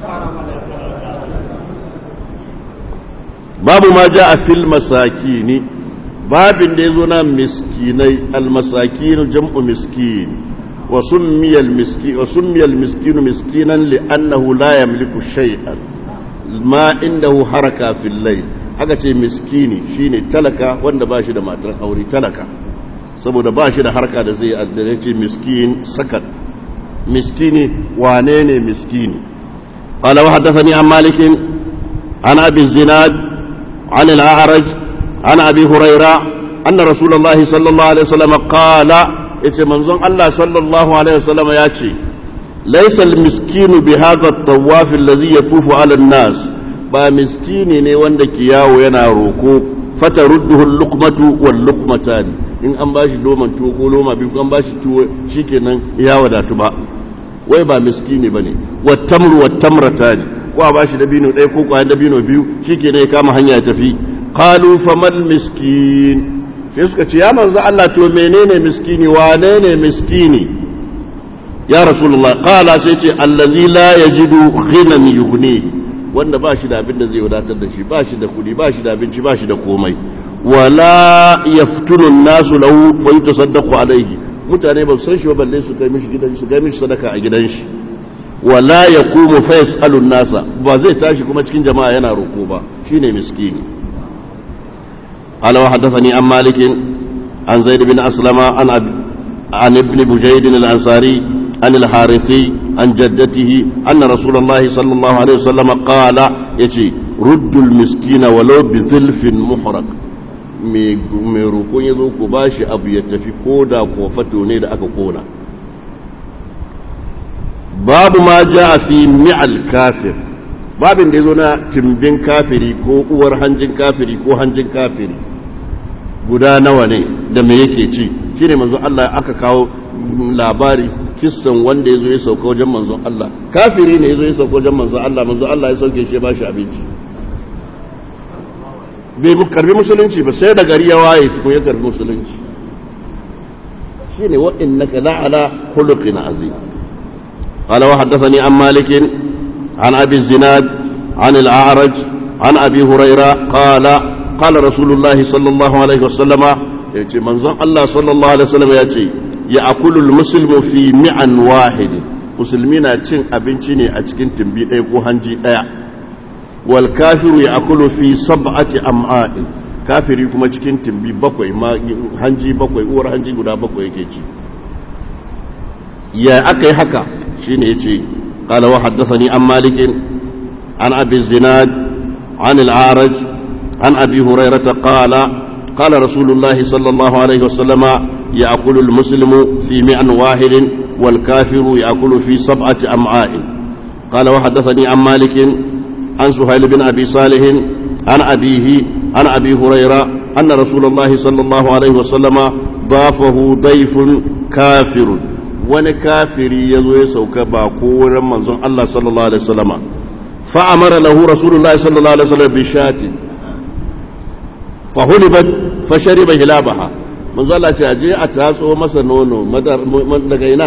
babu ma ja a fil masakini babin da yazo na miskinai almasakin jam'u miskin wa summiya almiskin miskinan li'annahu la yamliku shay'an ma indahu haraka fil layl aka ce miskini shine talaka wanda ba shi da matar aure talaka saboda ba shi da harka da zai addare ce miskin sakat miskini wane ne miskini qala wa hadathani an malik an abi zinad an al-a'raj an abi hurayra anna rasulullah sallallahu alaihi wasallam qala yace manzon Allah sallallahu alaihi wasallam yace laysa al-miskinu bi hadha at-tawaf alladhi yatufu ala an-nas ba miskini ne wanda ke yawo yana roko fatarudduhu al-luqmatu wal-luqmatani in an bashi loman tuwo ko loma biyu an bashi tuwo shikenan ya wadatu ba wai ba miskini bane wattamru wattamratani ko a bashi dabino ɗaya ko kwayan dabino biyu shikenan ya kama hanya ya tafi qalu famal miskin sai suka ce ya manzo Allah to menene miskini wane ne miskini ya rasulullah qala sai ce allazi la yajidu ghinan yughnihi wanda ba shi da abin da zai wadatar da shi ba shi da kudi ba shi da abinci ba shi da komai wala yaftunu an-nasu lahu fa yatasaddaqu alayhi mutane ba san shi ba balle su kai mishi gidan shi kai mishi sadaka a gidan shi wala yaqumu fa yasalu an-nasa ba zai tashi kuma cikin jama'a yana roko ba shine miskini قال وحدثني عن مالك عن زيد بن أسلم عن ابن بجيد الأنصاري عن الحارثي عن جدته أن رسول الله صلى الله عليه وسلم قال يتي رد المسكين ولو بذلف محرق mai roƙon ya zo ku ba shi abu ya tafi ko da kofato ne da aka kona babu ma ja a fi mi'al kafir babin da ya zo na timbin kafiri ko uwar hanjin kafiri ko hanjin kafiri guda nawa ne da me yake ci shi ne manzon Allah aka kawo labari kissan wanda ya zo ya sauka wajen manzon Allah kafiri ne ya zo ya sauka wajen manzon Allah ya sauke shi ya ba shi abinci bai karbi musulunci ba sai da gari ya waye tukun ya karbi musulunci shi ne wa'innaka la'ala khuluqin azim qala wa haddathani an malik an abi zinad an al-a'raj an abi hurayra qala rasulullah sallallahu alaihi wasallama yace manzon Allah sallallahu alaihi wasallam yace ya'kulu al-muslimu fi mi'an wahid musulmi na cin abinci ne a cikin timbi ɗaya ko hanji ɗaya wal kafiru ya'kulu fi sab'ati am'a'in kafiri kuma cikin timbi bakwai ma hanji bakwai uwar hanji guda bakwai yake ci ya akai haka shine yace qala wa haddathani an malik an abi zinad an al-a'raj an abi hurairah qala rasulullah sallallahu alaihi wasallama ya'kulu al-muslimu fi mi'an wahidin wal kafiru ya'kulu fi sab'ati am'a'in qala wa haddathani an malik عن سهيل بن أبي صالح عن أبيه عن أبي هريرة أن رسول الله صلى الله عليه وسلم ضافه ضيف كافر ونكافر يزوي سوك باقورا منظر الله صلى الله عليه وسلم فأمر له رسول الله صلى الله عليه وسلم بشاة فهلبت فشرب هلابها منظر الله سيأجي أتاسو مسنونو مدقينا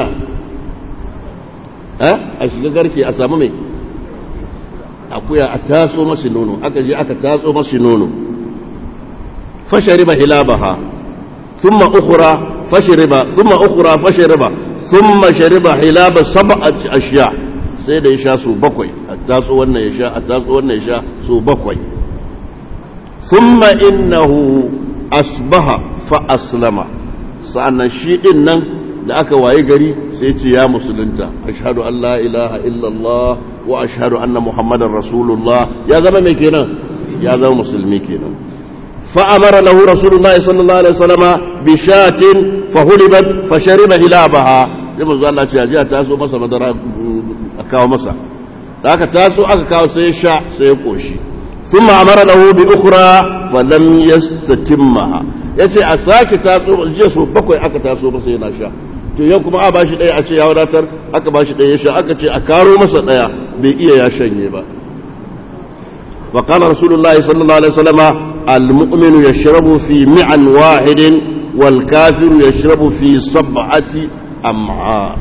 أشكرك أسامي akuya a tatso masu nono aka je aka tatso masu nono fashariba hilabaha thumma ukhra fashariba thumma shariba hilaba sab'ati ashya sai da ya sha su bakwai a tatso wannan ya sha a tatso wannan ya sha su bakwai thumma innahu asbaha fa aslama sa'annan shi din nan da aka waye gari sai ce ya musulunta ashhadu an la ilaha illallah wa ashhadu anna muhammadar rasulullah ya zama mai kenan ya zama musulmi kenan fa amara lahu rasulullahi sallallahu alaihi wasallama bi shatin fa hulibat fa shariba hilabaha sai manzo Allah ce aje ta so masa madara a kawo masa da aka taso aka kawo sai sha sai ya koshi thumma amara lahu bi ukhra fa lam yastatimmaha yace a sake taso jiya so bakwai aka taso masa yana sha to yau kuma a bashi daya a ce ya wadatar aka bashi daya ya sha aka ce a karo masa daya bai iya ya shanye ba wa qala rasulullahi sallallahu alaihi wasallam al-mu'minu yashrabu fi mi'an wahidin wal kafiru yashrabu fi sab'ati am'a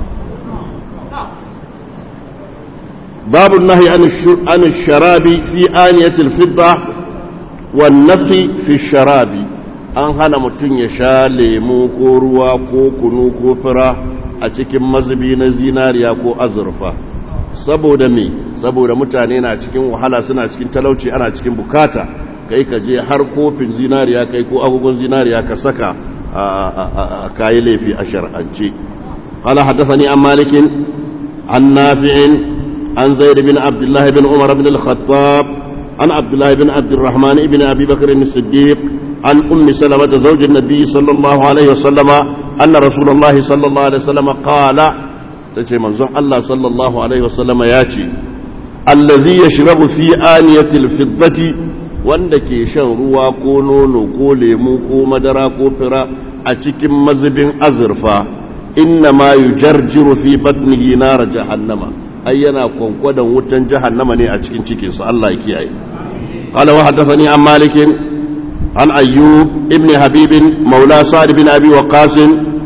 babu an-nahy an ash-sharabi fi aniyati al-fidda wan nafi fi ash-sharabi an hana mutum ya sha lemu ko ruwa ko kunu ko fura a cikin mazubi na zinariya ko azurfa saboda me saboda mutane na cikin wahala suna cikin talauci ana cikin bukata kai ka je har kofin zinariya kai ko agogon zinariya ka saka a kayi laifi a shar'ance qala hadathani an malikin an nafi'in an zaid bin abdullah bin umar bin al-khattab an abdullah bin abdurrahman ibn abi bakr as-siddiq عن أم سلمة زوج النبي صلى الله عليه وسلم أن رسول الله صلى الله عليه وسلم قال تجي منظر الله صلى الله عليه وسلم ياتي الذي يشرب في آنية الفضة وندك شنروا كونون كوليمو كو مدرا كو فرا أتكم مزب أزرفا إنما يجرجر في بطنه نار جهنم أينا كونكودا وتن جهنم ني أتكين تكيس الله يكيئي قال وحدثني عن مالك عن أيوب ابن حبيب مولى سعد بن أبي وقاص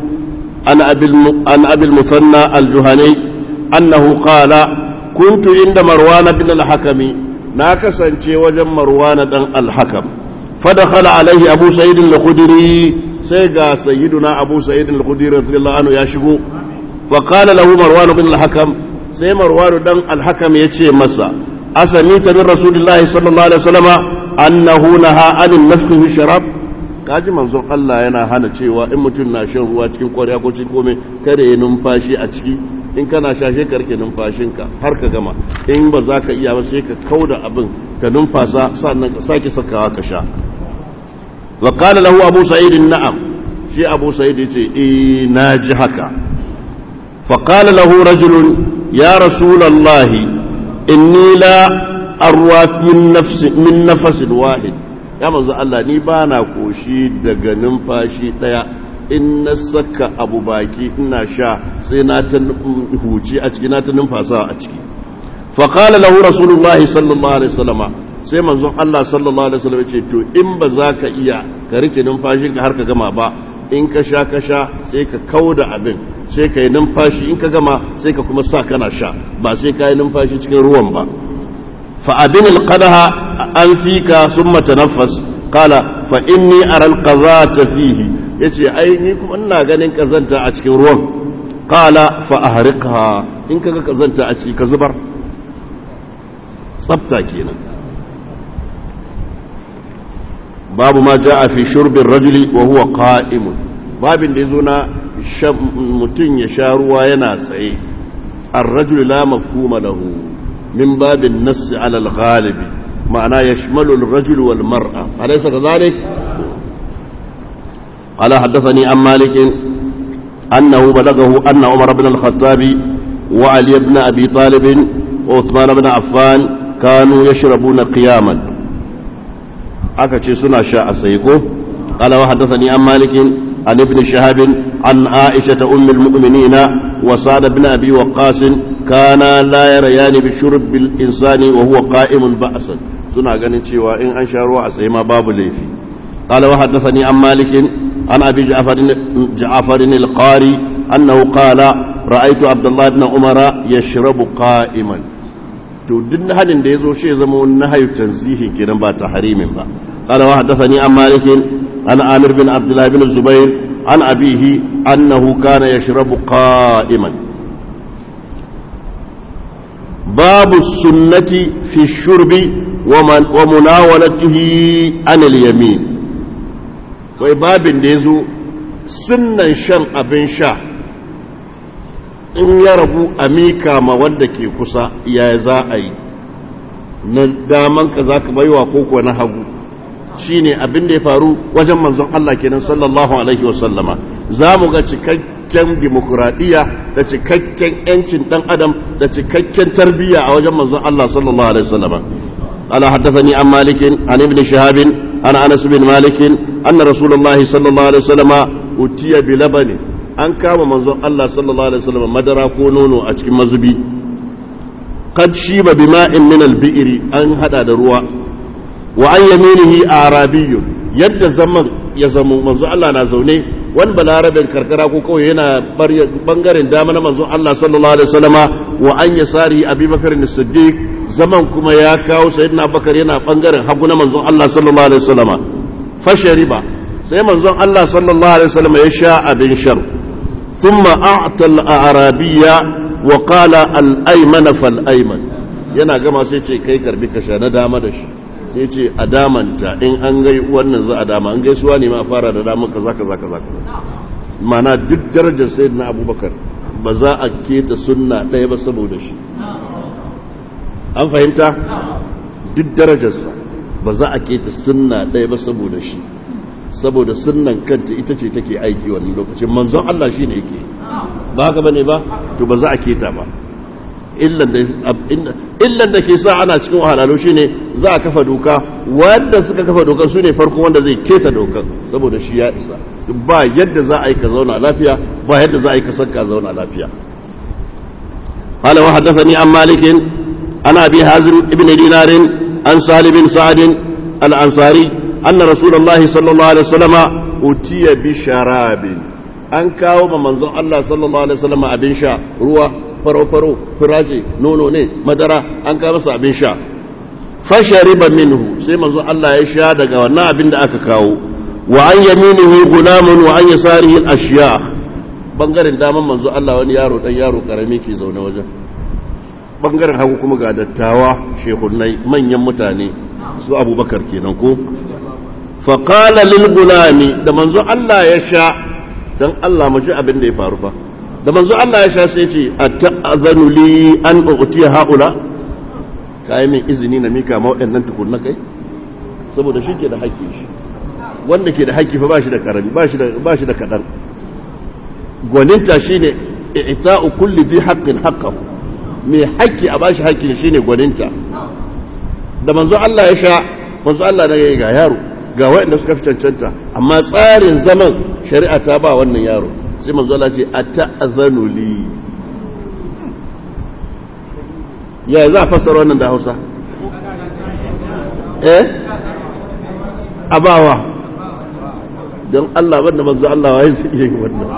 عن أبي المثنى الجهني أنه قال كنت عند مروان بن الحكم ناكسا وجم مروان بن الحكم fadakhala alaihi abu sa'id al-khudri sai ga sayyiduna abu sa'id al-khudri radiyallahu anhu ya shigo fa qala lahu marwan bin al-hakam sai marwan dan al-hakam yace masa asamita min rasulillahi sallallahu alaihi wasallama annahu naha anil nafkhi fi sharab kaji manzon Allah yana hana cewa in mutum na shan ruwa cikin ƙwarya ko cikin komai kada ya numfashi a ciki in kana shashe karke numfashinka har ka gama in ba za ka iya ba sai ka kauda abin ka numfasa sannan ka sake sakawa ka sha wa qala lahu abu sa'id na'am shi abu sa'id yace naji haka fa qala lahu rajulun ya rasulullahi inni la arwa min nafasin wahid ya manzo Allah ni ba na koshi daga numfashi daya in na saka abu baki ina sha sai na ta huci a ciki na ta numfasa a ciki fa qala lahu rasulullahi sallallahu alaihi wasallama sai manzon Allah sallallahu alaihi wasallam ce to in ba za ka iya ka rike numfashinka har ka gama ba in ka sha sai ka kauda abin sai ka yi numfashi in ka gama sai ka kuma sa kana sha ba sai ka yi numfashi cikin ruwan ba fa abin alqadaha an fika summa tanaffas qala fa inni ara alqazata fihi yace ai ni kuma ina ganin kazanta a cikin ruwan qala fa ahriqha in kaga kazanta a ciki ka zubar tsafta kenan babu ma jaa fi shurbi ar-rajuli wa huwa qa'im babin da yazo na mutun ya sha ruwa yana tsaye ar-rajulu la mafhuma lahu min babin nass ala al-ghalib ma'ana yashmalu ar-rajul wal mar'a alaysa kadhalik قال حدثني عن مالك أنه بلغه أن عمر بن الخطاب وعلي بن أبي طالب وعثمان بن عفان كانوا يشربون قياما أكتش سنة شاء سيكو قال وحدثني عن مالك عن ابن شهاب عن عائشة أم المؤمنين وسعد بن أبي وقاص كانا لا يريان بشرب الإنسان وهو قائم بأسا سنة قننتي وإن أنشاروا أسيما باب ليفي قال وحدثني عن مالك عن أبي جعفر القاري أنه قال رأيت عبد الله بن عمر يشرب قائما تودن هل يزو شيء زمو النهي تنزيه كنا با تحريم با قال وحدثني عن مالك عن عامر بن عبد الله بن الزبير عن أبيه أنه كان يشرب قائما باب السنة في الشرب ومناولته عن اليمين wai babin da ya zo sunnan shan abin sha in ya rabu a mika ma wanda ke kusa ya za a yi na damanka za ka baiwa koko na hagu shi ne abin da ya faru wajen manzon Allah kenan sallallahu alaihi wasallama za mu ga cikakken dimokuraɗiyya da cikakken 'yancin ɗan adam da cikakken tarbiyya a wajen manzon Allah sallallahu alaihi wasallama ala haddathani an malikin an ibn shahabin عن أنس بن مالك أن رسول الله صلى الله عليه وسلم أتي بلبن أن كام منظر الله صلى الله عليه وسلم مدرا كونون أتك مزبي قد شيب بماء من البئر أن هذا دروا وعن يمينه أعرابي يد زمن يزمو منظر الله نازوني وان بلاربن كركرا كوكو هنا بنغرين دامنا منظر الله صلى الله عليه وسلم وعن يساره أبي بكر الصديق zaman kuma ya kawo sayyidina Abubakar yana bangaren hagu na manzon Allah sallallahu alaihi wasallama fashariba sai manzon Allah sallallahu alaihi wasallama ya sha abin shan thumma a'ta al-arabiyya wa qala al-ayman fal-ayman yana gama sai ce kai karbi ka sha na dama da shi sai ce a damanta in an gai wannan za a dama an gaisuwa ne ma fara da dama kaza mana duk darajar sayyidina Abubakar ba za a keta sunna ɗaya ba saboda shi an fahimta duk darajarsa ba za a keta sunna ɗaya ba saboda shi saboda sunnan kanta ita ce take aiki wannan lokacin manzon Allah shi ne yake ba haka bane ba to ba za a keta ba illan da ke sa ana cikin wahalalu shine za a kafa doka wanda suka kafa doka su ne farko wanda zai keta dokan saboda shi ya isa ba yadda za a yi ka zauna lafiya ba yadda za a yi ka san ka zauna lafiya قال وحدثني عن مالك عن أبي حازم ابن دينار عن سالم بن سعد الأنصاري أن رسول الله صلى الله عليه وسلم أتي بشراب أن كاو منظر الله صلى الله عليه وسلم أبن شاء روى فرو فراجي نونو ني مدرة أن كاو أبن شاء fashariba minhu sai manzo Allah ya sha daga wannan abin da aka kawo wa an yaminihi gulamun wa an yasarihi al-ashya bangaren daman manzo Allah wani yaro dan yaro karami ke zaune wajen bangaren hagu kuma ga dattawa shehunai manyan mutane su Abubakar kenan ko fa qala lil gulami da manzo Allah ya sha dan Allah mu ji abin da ya faru fa da manzo Allah ya sha sai ya ce ata'azanu li an u'tiya haula kai min izini na mika ma waɗannan tukunna kai saboda shi ke da haƙƙi shi wanda ke da haƙƙi fa ba shi da karami ba shi da kadan gwaninta shine i'ta'u kulli dhi haqqin haqqahu mai haƙƙi a bashi haƙƙin shine gwaninta da manzo Allah ya sha manzo Allah ne ga yaro ga waɗanda suka fi cancanta amma tsarin zaman shari'a ta ba wannan yaro sai manzo Allah ce ata'azanu li ya za a fassara wannan da Hausa abawa don Allah wanda manzo Allah wai sai yi wannan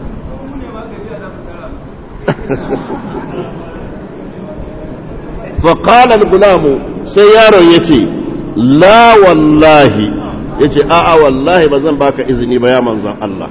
fa qala al-gulam sai yaron yace la wallahi yace a'a wallahi bazan baka izini ba ya manzon Allah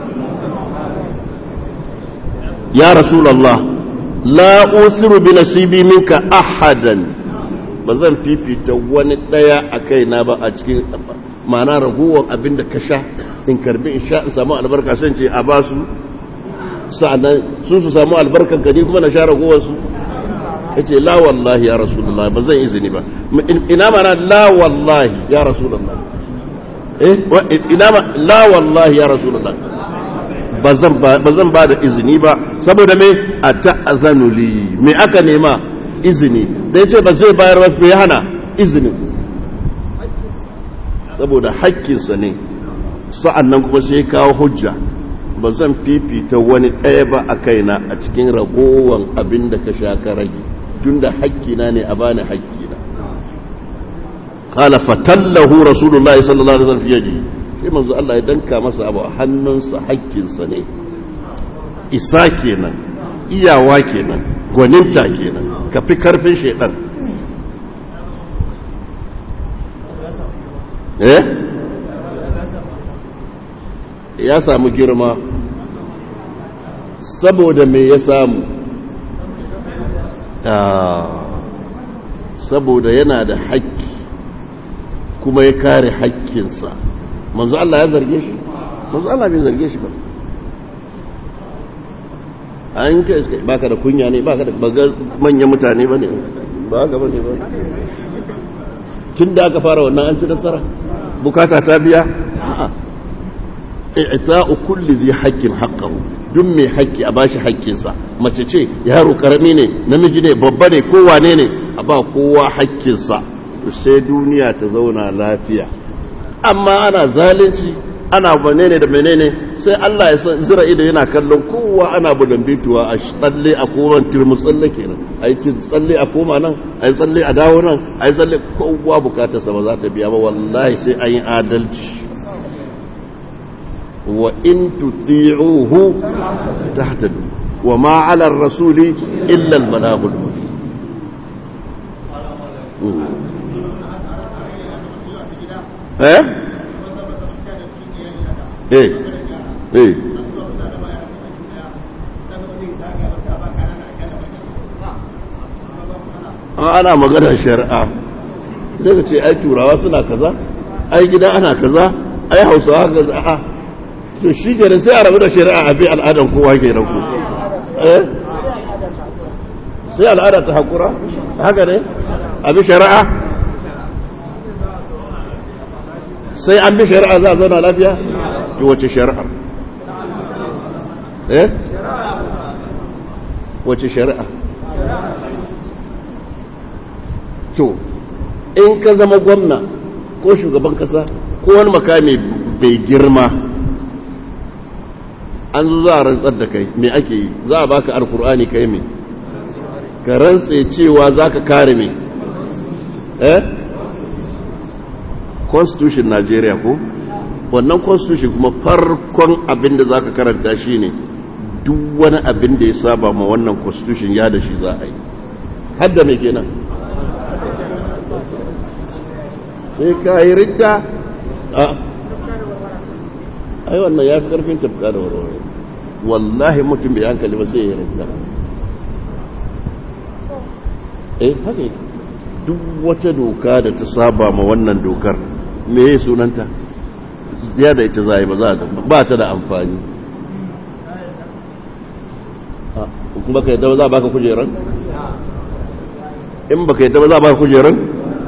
ya rasulullah la usiru bi nasibi minka ahadan bazan fifita wani daya a kaina ba a cikin ma'ana ragowar abinda ka sha in karbi in sha in samu albarka sai ce a basu sa'annan su samu albarkan ka ni kuma na sha ragowar su yace la wallahi ya rasulullah bazan izini ba ina mana la wallahi ya rasulullah ina ma la wallahi ya rasulullah bazan ba da izini ba saboda me ata'azanu li me aka nema izini da yace ba zai bayar ba bai hana izini saboda haƙƙinsa ne sa'annan kuma sai kawo hujja ba zan fifita wani ɗaya ba a kaina a cikin ragowar abin da ka sha ka rage tun da haƙƙina ne a bani haƙƙina qala fatallahu rasulullahi sallallahu alaihi wasallam yaji sai manzo Allah ya danka masa abu a hannunsa haƙƙinsa ne isa kenan iyawa kenan gwaninta kenan ka fi karfin shaitan ya samu girma saboda me ya samu saboda yana da haƙƙi kuma ya kare haƙƙinsa manzo Allah ya zarge shi manzo Allah bai zarge shi ba an kai baka da kunya ne baka da manyan mutane bane ba ga bane ba tun da aka fara wannan an ci nasara bukata ta biya a'a i'ta'u kulli dhi haqqin haqqahu duk mai haƙƙi a bashi haƙƙinsa mace ce yaro karami ne namiji ne babba ne kowa ne a ba kowa haƙƙinsa to sai duniya ta zauna lafiya amma ana zalunci ana menene da menene sai Allah ya zira ido yana kallon kowa ana budan bituwa a tsalle a koran turmu tsalle kenan ai tsalle a koma nan ai tsalle a dawo nan ai tsalle kowa bukatarsa ba za ta biya ba wallahi sai an yi adalci wa in tuti'uhu tahtadu wa ma 'ala ar-rasuli illa al-balaghul mubin ana magana shari'a sai ka ce ai turawa suna kaza ai gida ana kaza ai hausawa kaza a'a to shi kenan sai a rabu da shari'a a bi al'adan kowa ke nan ku sai al'ada ta hakura haka ne a bi shari'a sai an bi shari'a za a zauna lafiya to wace shari'a wace shari'a to in ka zama gwamna ko shugaban kasa ko wani makami bai girma an zo za a rantsar da kai me ake yi za a baka alkur'ani kai me ka rantse cewa za ka kare me constitution Najeriya ko wannan constitution kuma farkon abin da za ka karanta shi ne duk wani abin da ya saba ma wannan constitution ya da shi za a yi hadda mai kenan sai ka yi ridda ai wannan ya fi karfin tafka da warware wallahi mutum bai hankali ba sai ya ridda haka duk wata doka da ta saba ma wannan dokar me ya sunanta ya da ita zai ba ta da amfani kuma ka yadda ba za a baka kujeran in baka yadda ba za a baka kujeran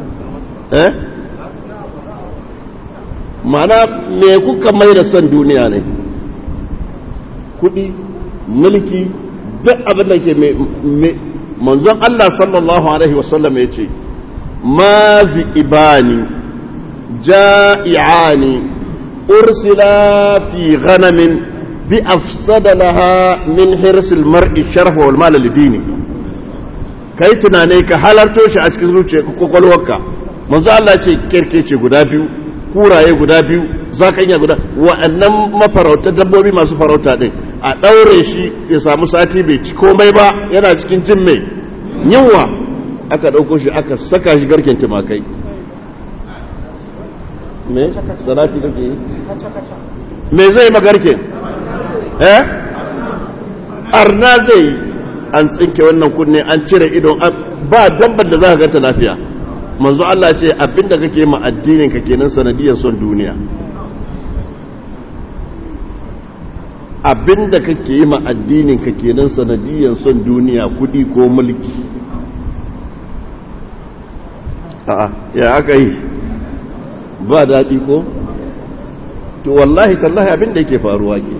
ma'ana me kuka mai da son duniya ne kudi mulki duk abin da ke manzon Allah sallallahu alaihi wasallam ya ce mazi ibani ja'i'ani ursila fi ghanamin bi afsada laha min hirsil mar'i sharfa wal mal lidini kai tunane ka halarto shi a cikin zuciyarka kokolwarka manzo Allah ce kirkece guda biyu kuraye guda biyu zakanya guda wa'annan mafarauta dabbobi masu farauta din a daure shi ya samu sati bai ci komai ba yana cikin jin mai yunwa aka dauko shi aka saka shi garken tumakai me salati kake yi me zai magarken arna zai an tsinke wannan kunne an cire idon ba dabbar da za ka ganta lafiya manzo Allah ce abinda kake ma addinin ka kenan sanadiyar son duniya abinda kake yi ma addinin ka kenan sanadiyar son duniya kudi ko mulki ya aka yi ba daɗi ko to wallahi tallahi abinda yake faruwa ke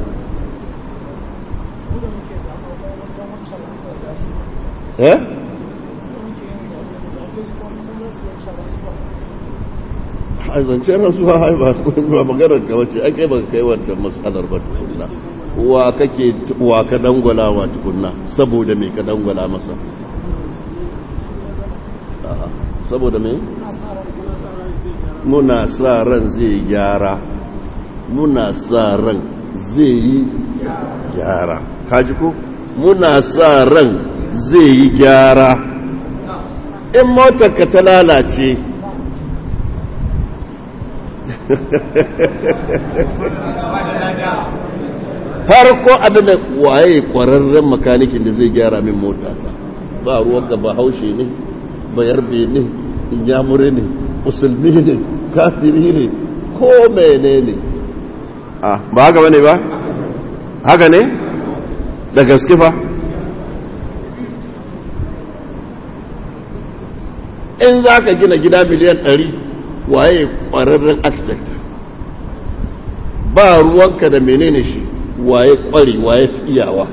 a zancen rasuwa ba maganar ka wace ake ba kai wancan matsalar ba tukunna wa ka dangwala wa tukunna saboda mai ka dangwala masa saboda mai muna sa ran zai gyara muna sa ran zai yi gyara kaji ko muna sa ran zai yi gyara in motarka ta lalace farko abin da waye kwararren makanikin da zai gyara min motata ba ruwanka ba haushe ne ba yarbe ne inyamure ne musulmi ne kafiri ne ko mene ne ba haka bane ba haka ne da gaske fa in za ka gina gida miliyan 100 waye kwararren architect ba ruwanka da menene shi waye kwari waye iyawa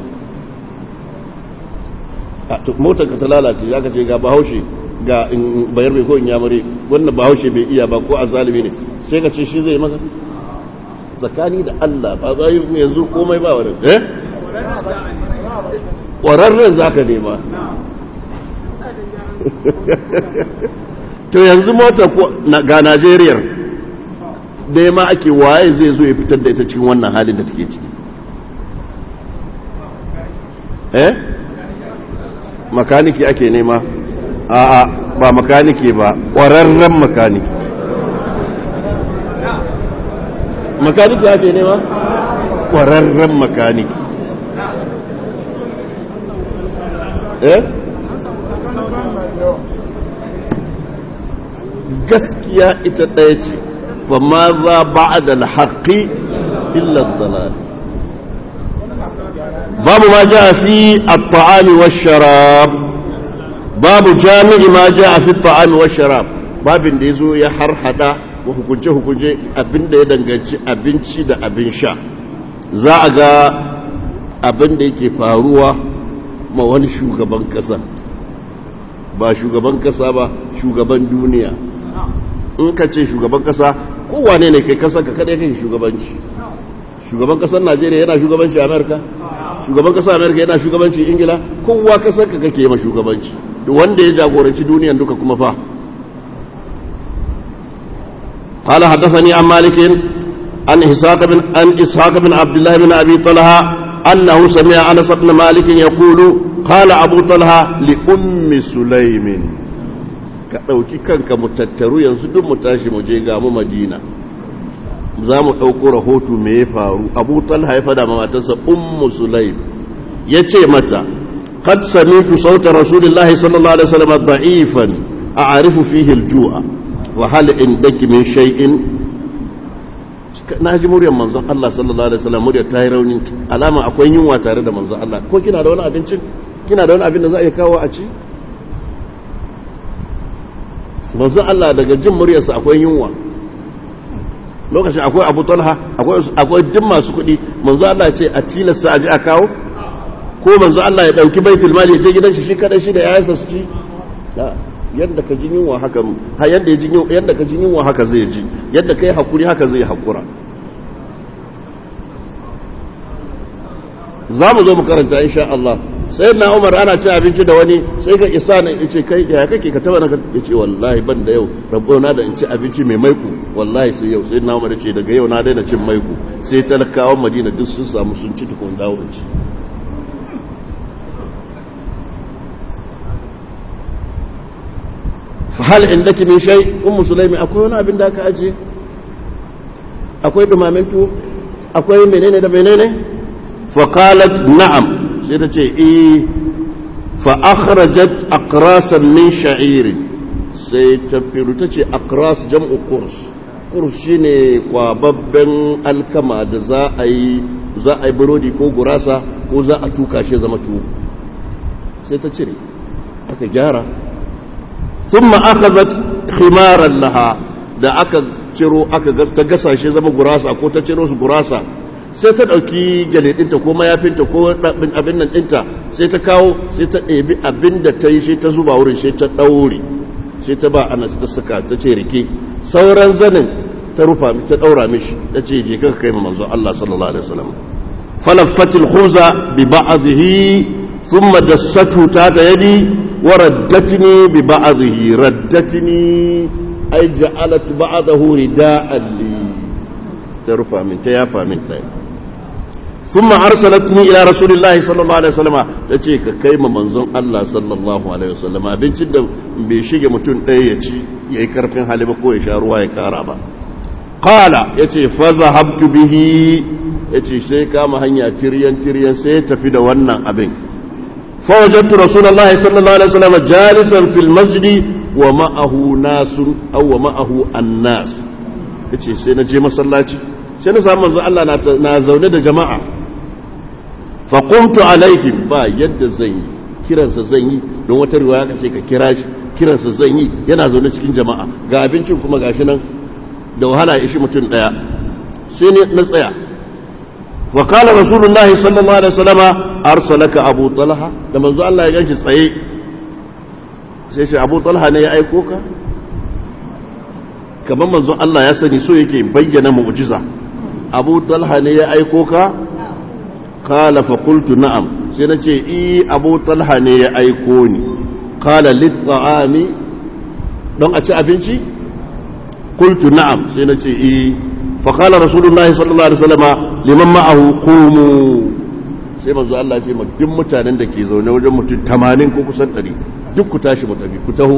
motar ka ta lalace ya ka ce ga bahaushe ga bayar bai ko in yamare wannan bahaushe bai iya ba ko azalimi ne sai ka ce shi zai maka tsakani da Allah ba za yi yanzu komai ba wani kwararren za ka nema to yanzu motar ga Najeriya da ma ake waye zai zo ya fitar da ita cikin wannan halin da take ciki makaniki ake nema a'a ba makaniki ba ƙwararren makaniki makaniki ake nema ƙwararren makaniki gaskiya ita ɗaya ce fa ma za ba'da al-haqqi illa ad-dalal babu ma jaa fi at-ta'ami wash-sharab babu jami'i ma jaa fi at-ta'ami wash-sharab babin da yazo ya harhada wa hukunce abinda ya danganci abinci da abin sha za a ga abin da yake faruwa ma wani shugaban kasa ba shugaban kasa ba shugaban duniya in ka ce shugaban kasa kowane ne kai kasa ka kada kai shugabanci shugaban kasar Najeriya yana shugabanci Amerika shugaban kasar Amerika yana shugabanci Ingila kowa kasar ka kake ma shugabanci duk wanda ya jagoranci duniyan duka kuma fa قال حدثني عن مالك عن إسحاق بن عبد الله بن أبي طلحة أنه سمع أنس بن مالك يقول قال أبو طلحة لأم سليم ka ɗauki kanka mu tattaru yanzu duk mu tashi mu je ga mu Madina za mu ɗauko rahoto me ya faru. Abu Talha ya fada ma matarsa Ummu Sulaim ya ce mata qad sami'tu sauta rasulillahi sallallahu alaihi wasallam da'ifan a'rifu fihi al-ju'a wa hal indaki min shay'in. Na ji muryar manzon Allah sallallahu alaihi wasallam muryar ta yi rauni, alama akwai yunwa tare da manzon Allah. Ko kina da wani abincin, kina da wani abin da za a yi kawo a ci? Manzon Allah daga jin muryarsa akwai yunwa. Lokacin akwai Abu Talha, akwai duk masu kuɗi. Manzon Allah ce a tilasta a ji a kawo, ko manzon Allah ya dauki baitul mali ya je gidan shi kadai shi da yayansa su ci. Yadda ka ji yunwa haka yadda ka ji yunwa haka zai ji, yadda kai hakuri haka zai hakura. Za mu zo mu karanta insha Allah. Sai na Umar ana ci abinci da wani sai ka isa nan yace kai ya kake ka taba nan yace wallahi ban da yau rabbona da in ci abinci mai maiku wallahi sai yau. Sai na Umar yace daga yau na daina cin maiku. Sai talakawan Madina duk sun samu sun ci tukun dawo da shi. Fahal indaki min shay Ummu Sulaimi akwai wani abin da aka aje? Akwai dumamin tuwo? Akwai menene da menene? Fa qalat na'am, sai ta ce eh. Fa akhrajat aqrasan min sha'ir, sai ta firu ta ce aqras jam'u qurs. Qurs shine kwababben alkama da za a yi burodi ko gurasa ko za a tuka shi zama tuwo. Sai ta cire aka gyara. ثم أخذت خمارا لها da aka ciro aka ta gasa shi zama gurasa ko ta ciro su gurasa sai ta dauki gyale dinta ko mayafinta ko abin nan dinta sai ta kawo sai ta ɗebi abin da ta yi sai ta zuba wurin sai ta daure sai ta ba Anas ta saka ta ce rike sauran zanin ta rufa ta daura mishi ta ce je ka kai manzo Allah sallallahu alaihi wasallam falaffatil khuza bi ba'dihi thumma dassatu ta da yadi وردتني ببعضه ردتني أي جعلت بعضه رداء لي ترفع من تيافى من تيافى ثم أرسلتني إلى رسول الله صلى الله عليه وسلم تجيك كيما منظم الله صلى الله عليه وسلم بنت بشيء متون أيتي يكرفين حالي بقوي شاروا يكاربا قال يتي فذهبت به يتي سيكا مهنيا تريان سيتفيد ونن أبين فوجدت رسول الله صلى الله عليه وسلم جالسا في المسجد ومعه ناس أو ومعه الناس yace sai na je masallaci sai na samu manzo Allah na zaune da jama'a fa qumtu alaihim ba yadda zan yi kiransa zan yi don wata riwaya kace ka kira shi kiransa zan yi yana zaune cikin jama'a ga abincin kuma gashi nan da wahala ya ishi mutum daya sai ne na tsaya wa qala rasulullahi sallallahu alaihi wasallama arsalaka Abu Talha da manzo Allah ya ganshi tsaye sai shi Abu Talha ne ya aiko ka kamar manzo Allah ya sani so yake bayyana mu'jiza Abu Talha ne ya aiko ka qala fa qultu na'am sai nace Abu Talha ne ya aiko ni qala lit ta'ami don a ci abinci qultu na'am sai nace fa qala rasulullahi sallallahu alaihi wasallama liman ma'ahu qumu sai manzo Allah ya ce ma duk mutanen da ke zaune wajen mutum 80 ko kusan 100 duk ku tashi mu tafi ku taho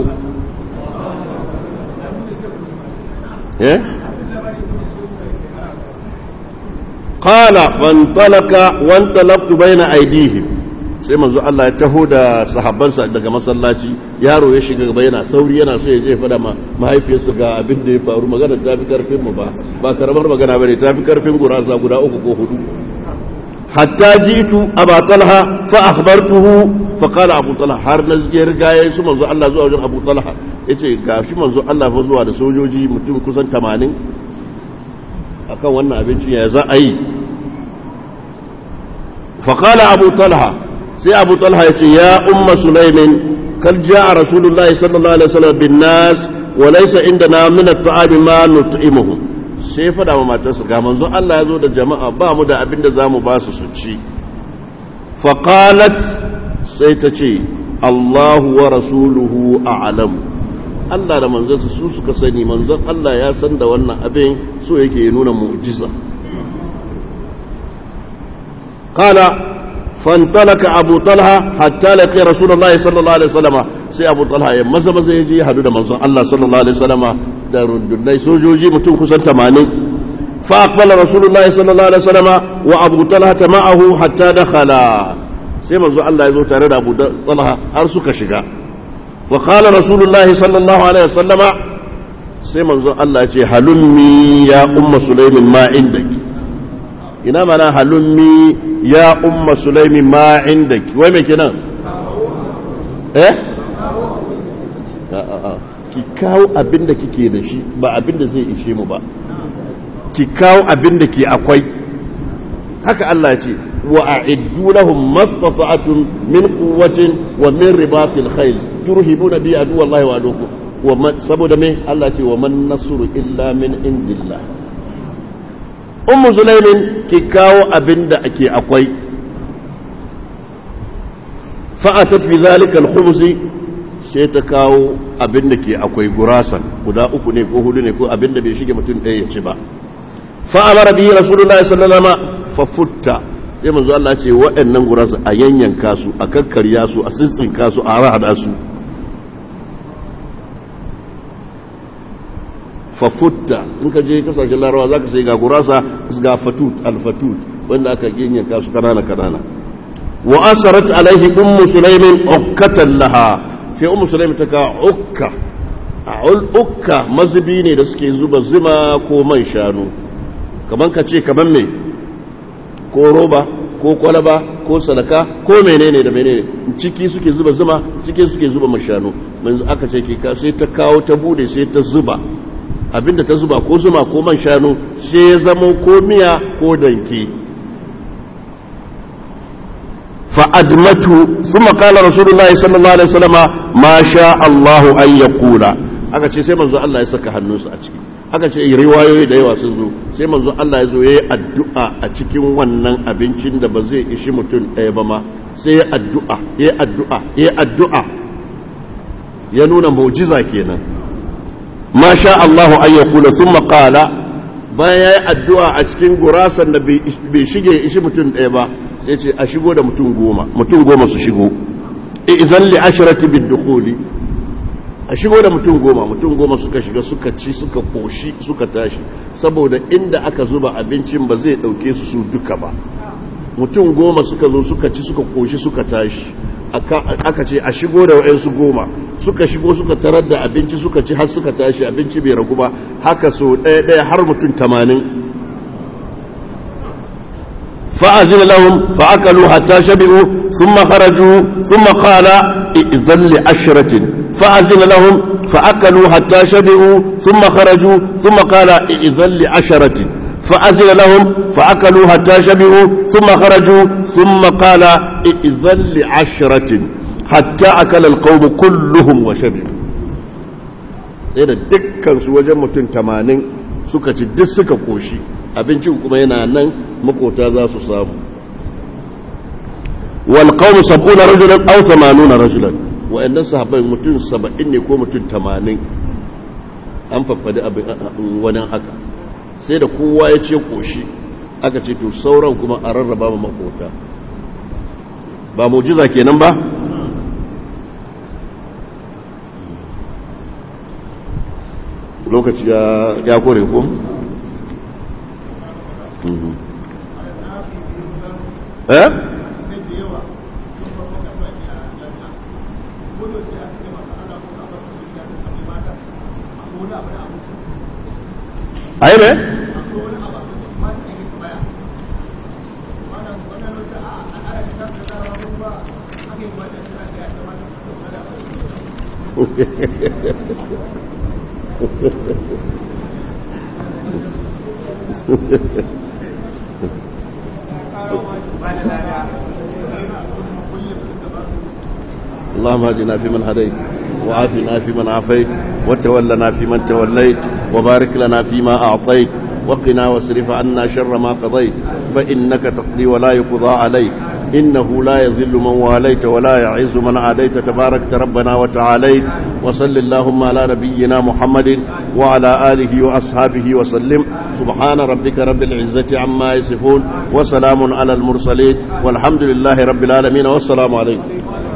qala fantalaka wantalaqtu baina aydihim sai manzo Allah ya taho da sahabbansa daga masallaci yaro ya shiga gaba yana sauri yana so ya je fada ma mahaifiyarsa ga abin da ya faru magana ta fi karfin mu ba karamar magana bane ta fi karfin gurasa guda 3 ko 4 hatta jitu Abu Talha fa akhbartuhu fa qala Abu Talha har na rigaye su manzo Allah zuwa wajen Abu Talha yace gashi manzo Allah fa zuwa da sojoji mutum kusan 80 akan wannan abinci ya za a yi fa qala Abu Talha sai Abu Talha yace ya umma Sulaimin kal jaa Rasulullahi sallallahu alaihi wasallam bin nas wa laysa indana min at-ta'am ma nut'imuhu sai fada wa matarsa ga manzo Allah ya zo da jama'a ba mu da abin da za mu ba su su ci faqalat sai ta ce Allahu wa rasuluhu a'lam Allah da manzansa su suka sani manzon Allah ya san da wannan abin so yake nuna mu'jiza qala فانطلق أبو طلحة حتى لقي رسول الله صلى الله عليه وسلم سي أبو طلحة مزا يجي حدود منظر الله صلى الله عليه وسلم دار الدنيا سوجوجي متون كسن تماني فأقبل رسول الله صلى الله عليه وسلم وأبو طلحة معه حتى دخلا سي منظر الله يزو تارد أبو طلحة أرسك شقا وقال رسول الله صلى الله عليه وسلم سي منظر الله يجي هلمي يا أم سليم ما عندك ina mana halummi ya umma sulaimi ma indaki wai me kenan ki kawo abinda kike da shi ba abinda zai ishe mu ba ki kawo abinda ke akwai haka Allah ya ce wa a'iddu lahum mastata'tum min quwwatin wa min ribatil khayl turhibuna bi aduwallahi wa adukum wa saboda me Allah ya ce wa man nasru illa min indillah ummu sulaimin ki kawo abinda ake akwai fa'atat bi zalika al-khubz sai ta kawo abinda ke akwai gurasan guda uku ne ko hudu ne ko abinda bai shige mutum ɗaya ya ci ba fa amara bihi rasulullahi sallallahu alaihi wasallam fa futta sai manzo Allah ce waɗannan gurasa a yanyanka su a kakkarya su a tsintsinka su a rahada su fafutta in ka je kasashen larawa za ka sai ga gurasa ga fatut alfatut wanda aka yanyanka su kanana wa asarat alaihi ummu sulaimin ukkatan laha sai ummu sulaimin ta ka ukka mazubi ne da suke zuba zuma ko man shanu kaman ka ce kaman me ko roba ko kwalaba ko salaka ko menene da menene ciki suke zuba zuma ciki suke zuba man shanu manzo aka ce sai ta kawo ta bude sai ta zuba abinda ta zuba ko zuma ko man shanu sai ya zama ko miya ko danke fa'admatu thumma qala rasulullahi sallallahu alaihi wasallam ma sha Allahu an yaqula aka ce sai manzo Allah ya saka hannunsa a ciki aka ce riwayoyi da yawa sun zo sai manzo Allah ya zo yayi addu'a a cikin wannan abincin da ba zai ishi mutum ɗaya ba ma sai yayi addu'a ya nuna mu'jiza kenan ma sha Allahu an yaqula thumma qala bayan yayi addu'a a cikin gurasan da bai shige ishi mutum ɗaya ba sai ce a shigo da mutum goma su shigo idan li asharati bid-dukhuli a shigo da mutum goma suka shiga suka ci suka koshi suka tashi saboda inda aka zuba abincin ba zai dauke su duka ba mutum goma suka zo suka ci suka koshi suka tashi aka ce a shigo da wayansu goma suka shigo suka tarar da abinci suka ci har suka tashi abinci bai ragu ba haka so ɗaya har mutum 80 فأذن لهم فأكلوا حتى شبعوا ثم خرجوا ثم قال إذن لعشرة فأذن لهم فأكلوا حتى شبعوا ثم خرجوا ثم قال إذن لعشرة فأذن لهم فأكلوا حتى شبعوا ثم خرجوا ثم قال إذن لعشرة حتى أكل القوم كلهم وشبعوا sai da dukkan su wajen mutum 80 suka ci duk suka koshi abincin kuma yana nan makota za su samu wal qawmu 70 rajulan aw 80 rajulan wa'annan sahabbai mutum 70 ne ko mutum 80 an faffadi abin wani haka sai da kowa ya ce koshi aka ce to sauran kuma a rarraba ma makota ba mu'jiza kenan ba lokaci ya kore ko ayi ne اللهم اهدنا فيمن هديت وعافنا فيمن عافيت وتولنا فيمن توليت وبارك لنا فيما أعطيت وقنا واصرف عنا شر ما قضيت فإنك تقضي ولا يقضى عليك إنه لا يذل من واليت ولا يعز من عاديت تبارك ربنا وتعاليت وصل اللهم على نبينا محمد وعلى آله وأصحابه وسلم سبحان ربك رب العزة عما يصفون وسلام على المرسلين والحمد لله رب العالمين والسلام عليكم